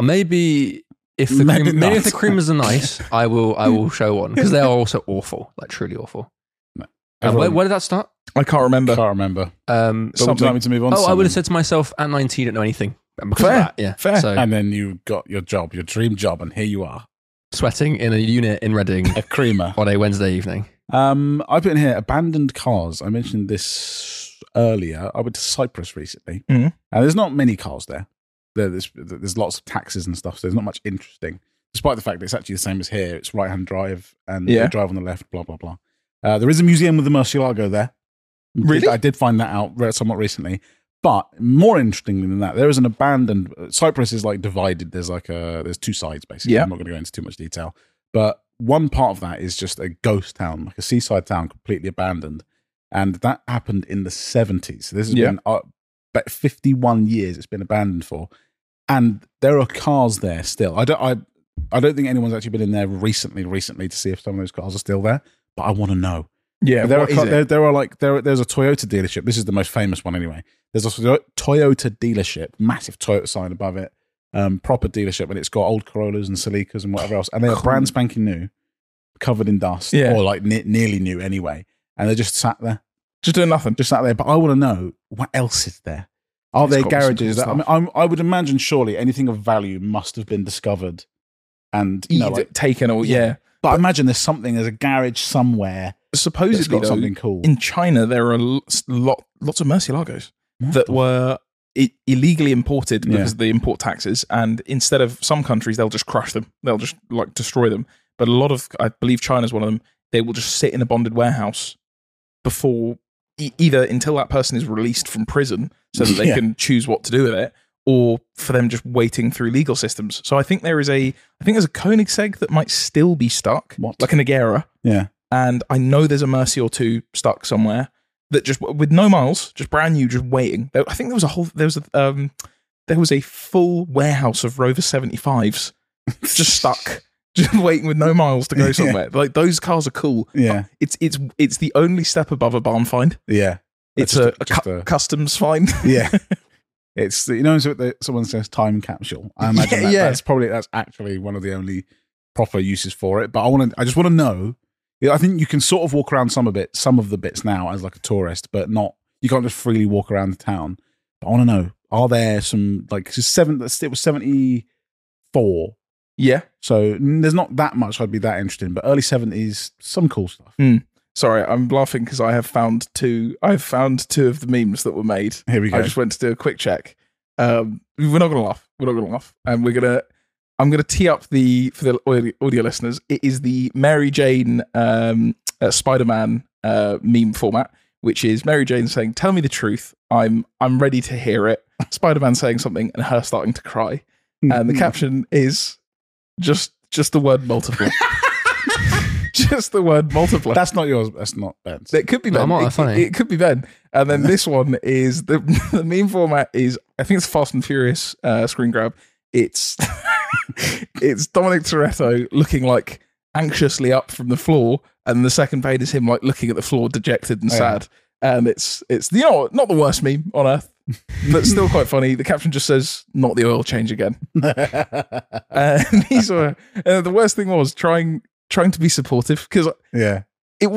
maybe if the Maybe cream, maybe if not. the creamers are nice, I will I will show one because they are also awful, like truly awful. Uh, where, Everyone- where did that start? I can't remember. Can't remember. Um, But would you like me to move on to oh, I would have something? said to myself at nineteen, I don't know anything. And because Fair, of that, yeah, fair. So And then you got your job, your dream job, and here you are, sweating in a unit in Reading a creamer. on a Wednesday evening. Um, I put in here abandoned cars. I mentioned this earlier. I went to Cyprus recently, Mhm. and there's not many cars there. There- There's there's lots of taxes and stuff, so there's not much interesting. Despite the fact that it's actually the same as here, it's right hand drive, and Yeah. you drive on the left. Blah blah blah. Uh, there is a museum with the Murcielago there. Really? I did find that out re- somewhat recently. But more interestingly than that, there is an abandoned. Cyprus is like divided. There's like a there's two sides basically. Yeah. I'm not going to go into too much detail, but one part of that is just a ghost town, like a seaside town, completely abandoned, and that happened in the seventies. This has Yeah. been uh, about fifty-one years. It's been abandoned for, and there are cars there still. I don't. I. I don't think anyone's actually been in there recently. Recently to see if some of those cars are still there, but I want to know. Yeah, There are, what is car- it? there, there are like there. There's a Toyota dealership. This is the most famous one anyway. There's a Toyo- Toyota dealership, massive Toyota sign above it, um, proper dealership, and it's got old Corollas and Celicas and whatever else, and they are Cool. brand spanking new, covered in dust, Yeah. or like ne- nearly new anyway, and they're just sat there, Just doing nothing. just sat there. But I want to know what else is there. Are It's there gotta be some garages? cool that, I, mean, I'm, I would imagine surely anything of value must have been discovered, and you know, Either like, taken or yeah. but I imagine there's something. There's a garage somewhere that's Supposedly, got though, something cool. in China there are l- lot lots of Murcielagos that were I- illegally imported because Yeah. of the import taxes, and instead of some countries they'll just crush them, they'll just like destroy them. But a lot of, I believe China's one of them, they will just sit in a bonded warehouse before e- either until that person is released from prison so that they Yeah. can choose what to do with it, or for them just waiting through legal systems. So I think there is a, I think there's a Koenigsegg that might still be stuck, What? like an Agera. Yeah. And I know there's a Mercy or two stuck somewhere that just with no miles, just brand new, just waiting. There- I think there was a whole there was a um there was a full warehouse of Rover seventy-fives just stuck, just waiting with no miles to go Yeah. somewhere. Like those cars are cool. Yeah. It's it's it's the only step above a barn find. Yeah. It's Just a, a- a, just cu- a- customs find. Yeah. It's, you know, so the- someone says time capsule. I imagine Yeah, that, yeah. that's probably, that's actually one of the only proper uses for it. But I want to, I just want to know. Yeah, I think you can sort of walk around some of it, some of the bits now as like a tourist, but not, you can't just freely walk around the town. But I want to know, are there some, like, just seven, it was seventy-four. Yeah. So mm, there's not that much I'd be that interested in, but early seventies, some cool stuff. Sorry, I'm laughing because I have found two. I've found two of the memes that were made. Here we go. I just went to do a quick check. Um, we're not going to laugh. We're not going to laugh, and we're gonna. I'm going to tee up the for the audio, audio listeners. It is the Mary Jane um, uh, Spider-Man uh, meme format, which is Mary Jane saying, "Tell me the truth. I'm I'm ready to hear it." Spider-Man saying something and her starting to cry, and the caption is just just the word multiple. Just the word multiply. That's not yours. That's not Ben's. It could be No, Ben. I'm not it, that funny. It, it could be Ben. And then this one is the the meme format is I think it's Fast and Furious uh, screen grab. It's it's Dominic Toretto looking like anxiously up from the floor, and the second page is him like looking at the floor, dejected and Oh, yeah. sad. And it's it's you know not the worst meme on earth, but still quite funny. The caption just says "Not the oil change again." And these were uh, the worst thing was trying trying to be supportive because Yeah. it was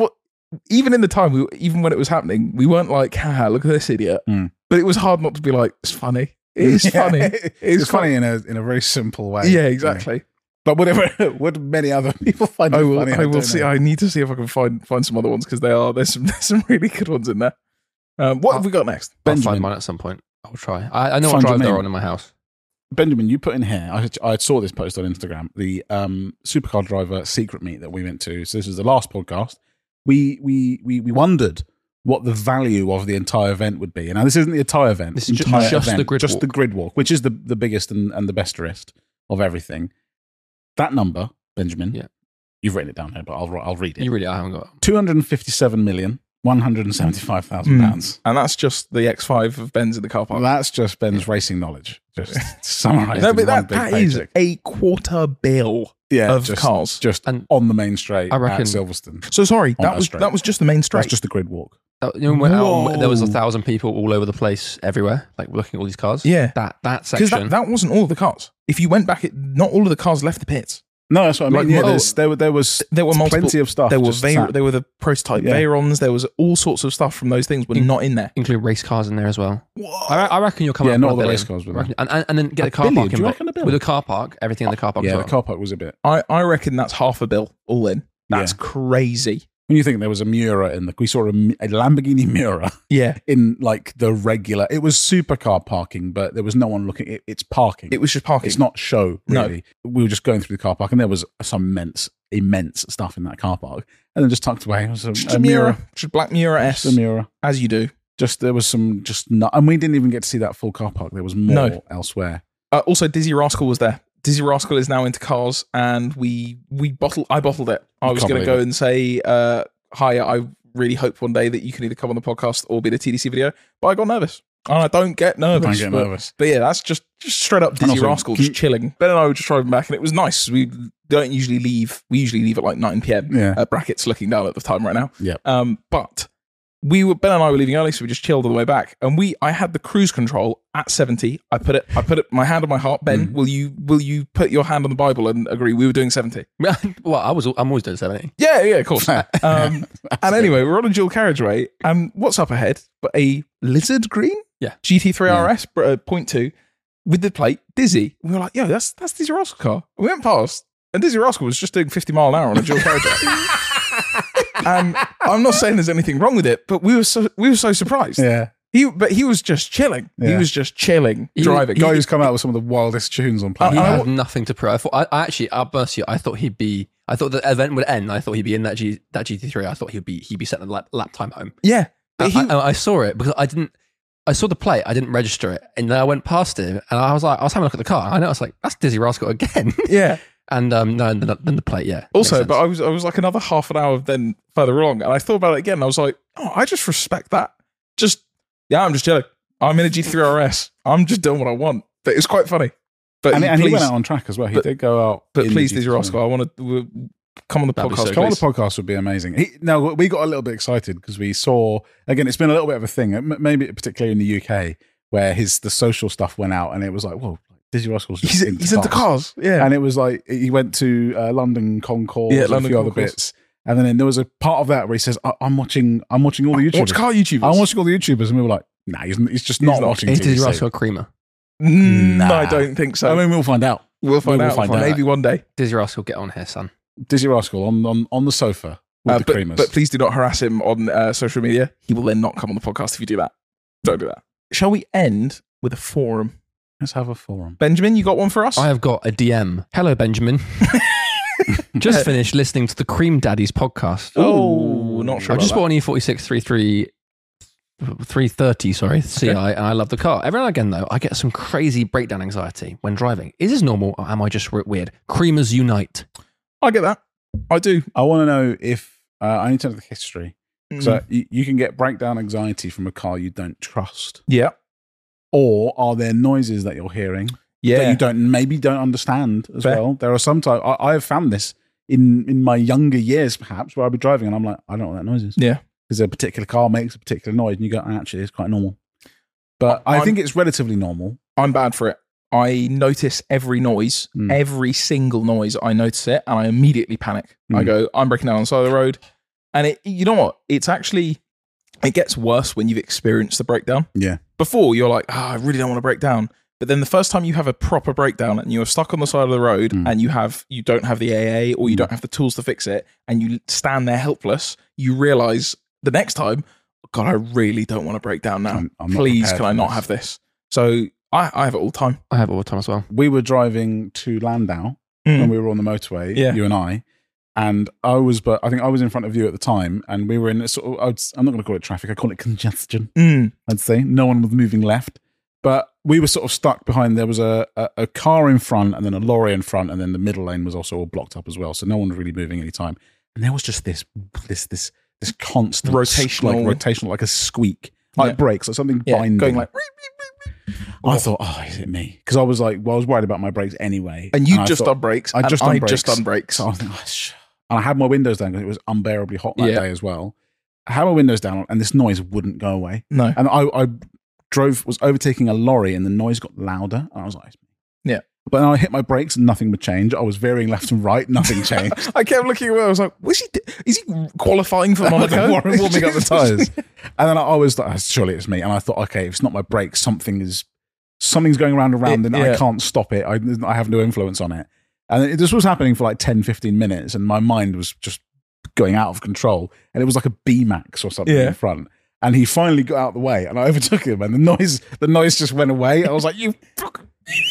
even in the time, we, even when it was happening, we weren't like, haha, look at this idiot. Mm. But it was hard not to be like, it's funny. It is Yeah. funny. It's, It's funny in a in a very simple way. Yeah, exactly. But whatever, would many other people find it I will. funny? I will don't see. know. I need to see if I can find find some other ones because they are. There's some. There's some really good ones in there. Um, what have we got next? I'll Benjamin. find mine at some point. I'll try. I, I know what Find your drive they're name. on in my house. Benjamin, you put in here. I, I saw this post on Instagram. The um, supercar driver secret meet that we went to. So this is the last podcast. We we we we wondered what the value of the entire event would be. And now this isn't the entire event. This is ju- entire just event, the grid just walk. the grid walk, which is the the biggest and, and the besterest of everything. That number, Benjamin. Yeah. You've written it down here, but I'll I'll read it. You really, I haven't got. Two hundred and fifty-seven million one hundred and seventy-five thousand pounds. And that's just the X five of Ben's in the car park. That's just Ben's racing knowledge. Just summarised. no, in but one that, big that is paycheck. a quarter bill yeah, of just, cars. just And on the main straight I reckon- at Silverstone. So sorry, On that that was straight. that was just the main straight. That's just the grid walk. Uh, you know, when out, there was a Whoa. thousand people all over the place, everywhere, like looking at all these cars. Yeah. that that Because section. that, that wasn't all of the cars. If you went back, it, not all of the cars left the pits. No, that's what I mean. Like, yeah, oh, there's, there, were- there was There were multiple. plenty of stuff. There were just Vey- sat- there were the prototype Yeah. Veyrons. There was all sorts of stuff from those things were In- not in there. include race cars in there as well. I, re- I reckon you'll come Yeah, up not with all a the billion. race cars were I there. reckon- and, and, and then get A the car billion? park Do you involved. reckon a billion? With the car park, everything in the car park. yeah, as the well. car park was a bit. I, I reckon that's half a bill all in. That's Yeah. crazy. When you think there was a Miura in the, we saw a, a Lamborghini Miura Yeah, in like the regular. It was supercar parking, but there was no one looking. It, it's parking. it was just parking. It's not show, No. really. We were just going through the car park, and there was some immense, immense stuff in that car park. And then just tucked away was a, just a a Miura, Miura, just Black Miura S, just a Miura. as you do. Just there was some just not, and we didn't even get to see that full car park. There was more No. elsewhere. Uh, also, Dizzy Rascal was there. Dizzy Rascal is now into cars, and we we bottled. I bottled it. I was Can't going to believe go it. and say, uh, "Hi, I really hope one day that you can either come on the podcast or be the T D C video." But I got nervous, and I don't get nervous. Don't get but, nervous. But yeah, that's just just straight up Dizzy also, Rascal, can just you- chilling. Ben and I were just driving back, and it was nice. We don't usually leave. We usually leave at like nine p.m. Yeah. Uh, brackets looking down at the time right now. Yep. Um, but we were Ben and I were leaving early, so we just chilled on the way back. And we, I had the cruise control at seventy. I put it, I put it, my hand on my heart. Ben, Mm. will you, will you put your hand on the Bible and agree? We were doing seventy. well, I was. I'm always doing seventy. Yeah, yeah, of course. um, and anyway, we're on a dual carriageway, and what's up ahead? But a lizard green, Yeah. G T three R S uh, point two with the plate Dizzy. We were like, yo, that's that's Dizzy Rascal car. And we went past, and Dizzy Rascal was just doing fifty mile an hour on a dual carriageway. And I'm not saying there's anything wrong with it, but we were so we were so surprised. Yeah, He, but he was just chilling. He Yeah. was just chilling, He- driving. guy who's come out with some of the wildest tunes on He planet. I- had nothing to prove. I thought. I, I actually, I'll burst you. I thought he'd be. I thought the event would end. I thought he'd be in that G that G T three. I thought he'd be he'd be setting a lap, lap time home. yeah, but I, he, I, I saw it because I didn't. I saw the plate. I didn't register it, and then I went past him, and I was like, I was having a look at the car. I know. I was like, that's Dizzy Rascal again. yeah. and um, no, then, then the plate. Yeah. Also, makes but sense. I was I was like another half an hour then further along, and I thought about it again. And I was like, oh, I just respect that. Just yeah, I'm just chilling. I'm in a G T three R S. I'm just doing what I want. But it's quite funny. But and, he- and he please, went out on track as well. He but- did go out. but in please, the Dizzy G T three. Rascal, I want to come on the That'd be podcast. so Come on please. the podcast would be amazing. He, no, we got a little bit excited because we saw again. It's been a little bit of a thing, m- maybe particularly in the U K, where his the social stuff went out, and it was like, whoa, Dizzy Rascal's just He's, into he's into cars. Yeah, and it was like he went to uh, London Concourse, Yeah, and London a few other Concourse. bits, and then there was a part of that where he says, I- "I'm watching, I'm watching all the YouTubers. watch car YouTubers. I'm watching all the YouTubers," and we were like, "Nah, he's, he's just He's not, not. watching Is T V Dizzy C." Rascal a creamer? Mm, Nah. I don't think so. I mean, we'll find out. we'll find we'll out. find out. Maybe one day. Dizzy Rascal, get on here, son. Dizzy Rascal on on, on the sofa with Uh, the but, creamers. but please do not harass him on uh, social media. He will then not come on the podcast if you do that. Don't do that. Shall we end with a forum? Let's have a forum. Benjamin, you got one for us? I have got a D M. Hello, Benjamin. Just finished listening to the Cream Daddies podcast. Oh, not sure I about just that. bought an E forty-six thirty-three three thirty, sorry, C I, and I love the car. Every now and again, though, I get some crazy breakdown anxiety when driving. Is this normal or am I just r- weird? Creamers unite. I get that. I do. I want to know if uh, I need to know the history. So Mm. you, you can get breakdown anxiety from a car you don't trust, Yeah. or are there noises that you're hearing that Yeah. you don't maybe don't understand as Fair. well? There are some times I, I have found this in in my younger years, perhaps, where I'll be driving and I'm like, I don't know what that noise is. Yeah. Because a particular car makes a particular noise, and you go, actually, it's quite normal. But I I'm- think it's relatively normal. I'm bad for it. I notice every noise, Mm. every single noise. I notice it and I immediately panic. I Mm. go, I'm breaking down on the side of the road. And it, you know what? It's actually, it gets worse when you've experienced the breakdown. Yeah. Before, you're like, oh, I really don't want to break down. But then the first time you have a proper breakdown and you're stuck on the side of the road Mm. and you have you don't have the A A or you Mm. don't have the tools to fix it and you stand there helpless, you realize the next time, God, I really don't want to break down now. I'm- I'm not Please, prepared can I for not this. have this? So I, I have it all the time. I have it all the time as well. We were driving to Landau when we were on the motorway, Yeah. you and I, and I was, but I think I was in front of you at the time, and we were in a sort of, I would, I'm not going to call it traffic, I call it congestion, Mm. I'd say. No one was moving left, but we were sort of stuck behind, there was a, a, a car in front, and then a lorry in front, and then the middle lane was also all blocked up as well, so no one was really moving any time. And there was just this, this, this, this constant Rotational- like rotational, like a squeak, like Yeah. brakes, or something Yeah, binding. going like, I thought, oh, is it me? Because I was like, well, I was worried about my brakes anyway. and you I just thought- done brakes. I and just I done brakes. just done brakes. So I was like, oh, sh-. And I had my windows down because it was unbearably hot that Yeah. day as well. I had my windows down and this noise wouldn't go away. No. And I, I drove, was overtaking a lorry and the noise got louder. And I was like, Yeah. But then I hit my brakes and nothing would change. I was veering left and right, nothing changed. I kept looking away. I was like, was he, is he qualifying for Monaco? warming, warming up the tyres. And then I, I was like, oh, surely it's me. And I thought, okay, if it's not my brakes, something is, something's going around and around and Yeah. I can't stop it. I, I have no influence on it. And it, this was happening for like ten, fifteen minutes and my mind was just going out of control. And it was like a B-Max or something Yeah. in front. And he finally got out of the way and I overtook him and the noise, the noise just went away. I was like, you fuck.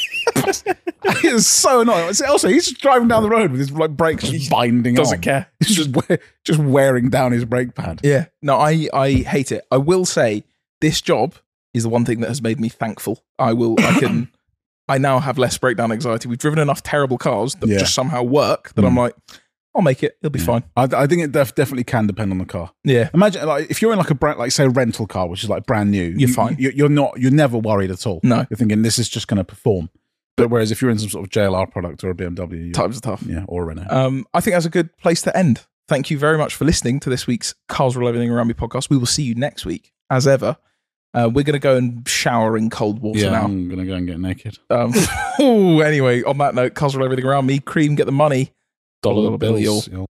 It was so annoying. Also, he's just driving down the road with his like brakes just binding Doesn't on. care. He's just, we- just wearing down his brake pad. Yeah. No, I, I hate it. I will say this job is the one thing that has made me thankful. I will, I can, I now have less breakdown anxiety. We've driven enough terrible cars that Yeah. just somehow work that Mm. I'm like, I'll make it. It'll be fine. I, I think it def- definitely can depend on the car. Yeah. Imagine like if you're in like a brand, like say a rental car, which is like brand new, You're you, fine. You, you're not. You're never worried at all. No. You're thinking this is just going to perform. But whereas if you're in some sort of J L R product or a B M W, you're, Times are tough. yeah, or a Renault. Um, I think that's a good place to end. Thank you very much for listening to this week's Cars Roll Everything Around Me podcast. We will see you next week, as ever. Uh, we're going to go and shower in cold water yeah, now. I'm going to go and get naked. Um, ooh, anyway, on that note, Cars Roll Everything Around Me. Cream, get the money. Dollar, dollar bill, y'all. Bills, y'all.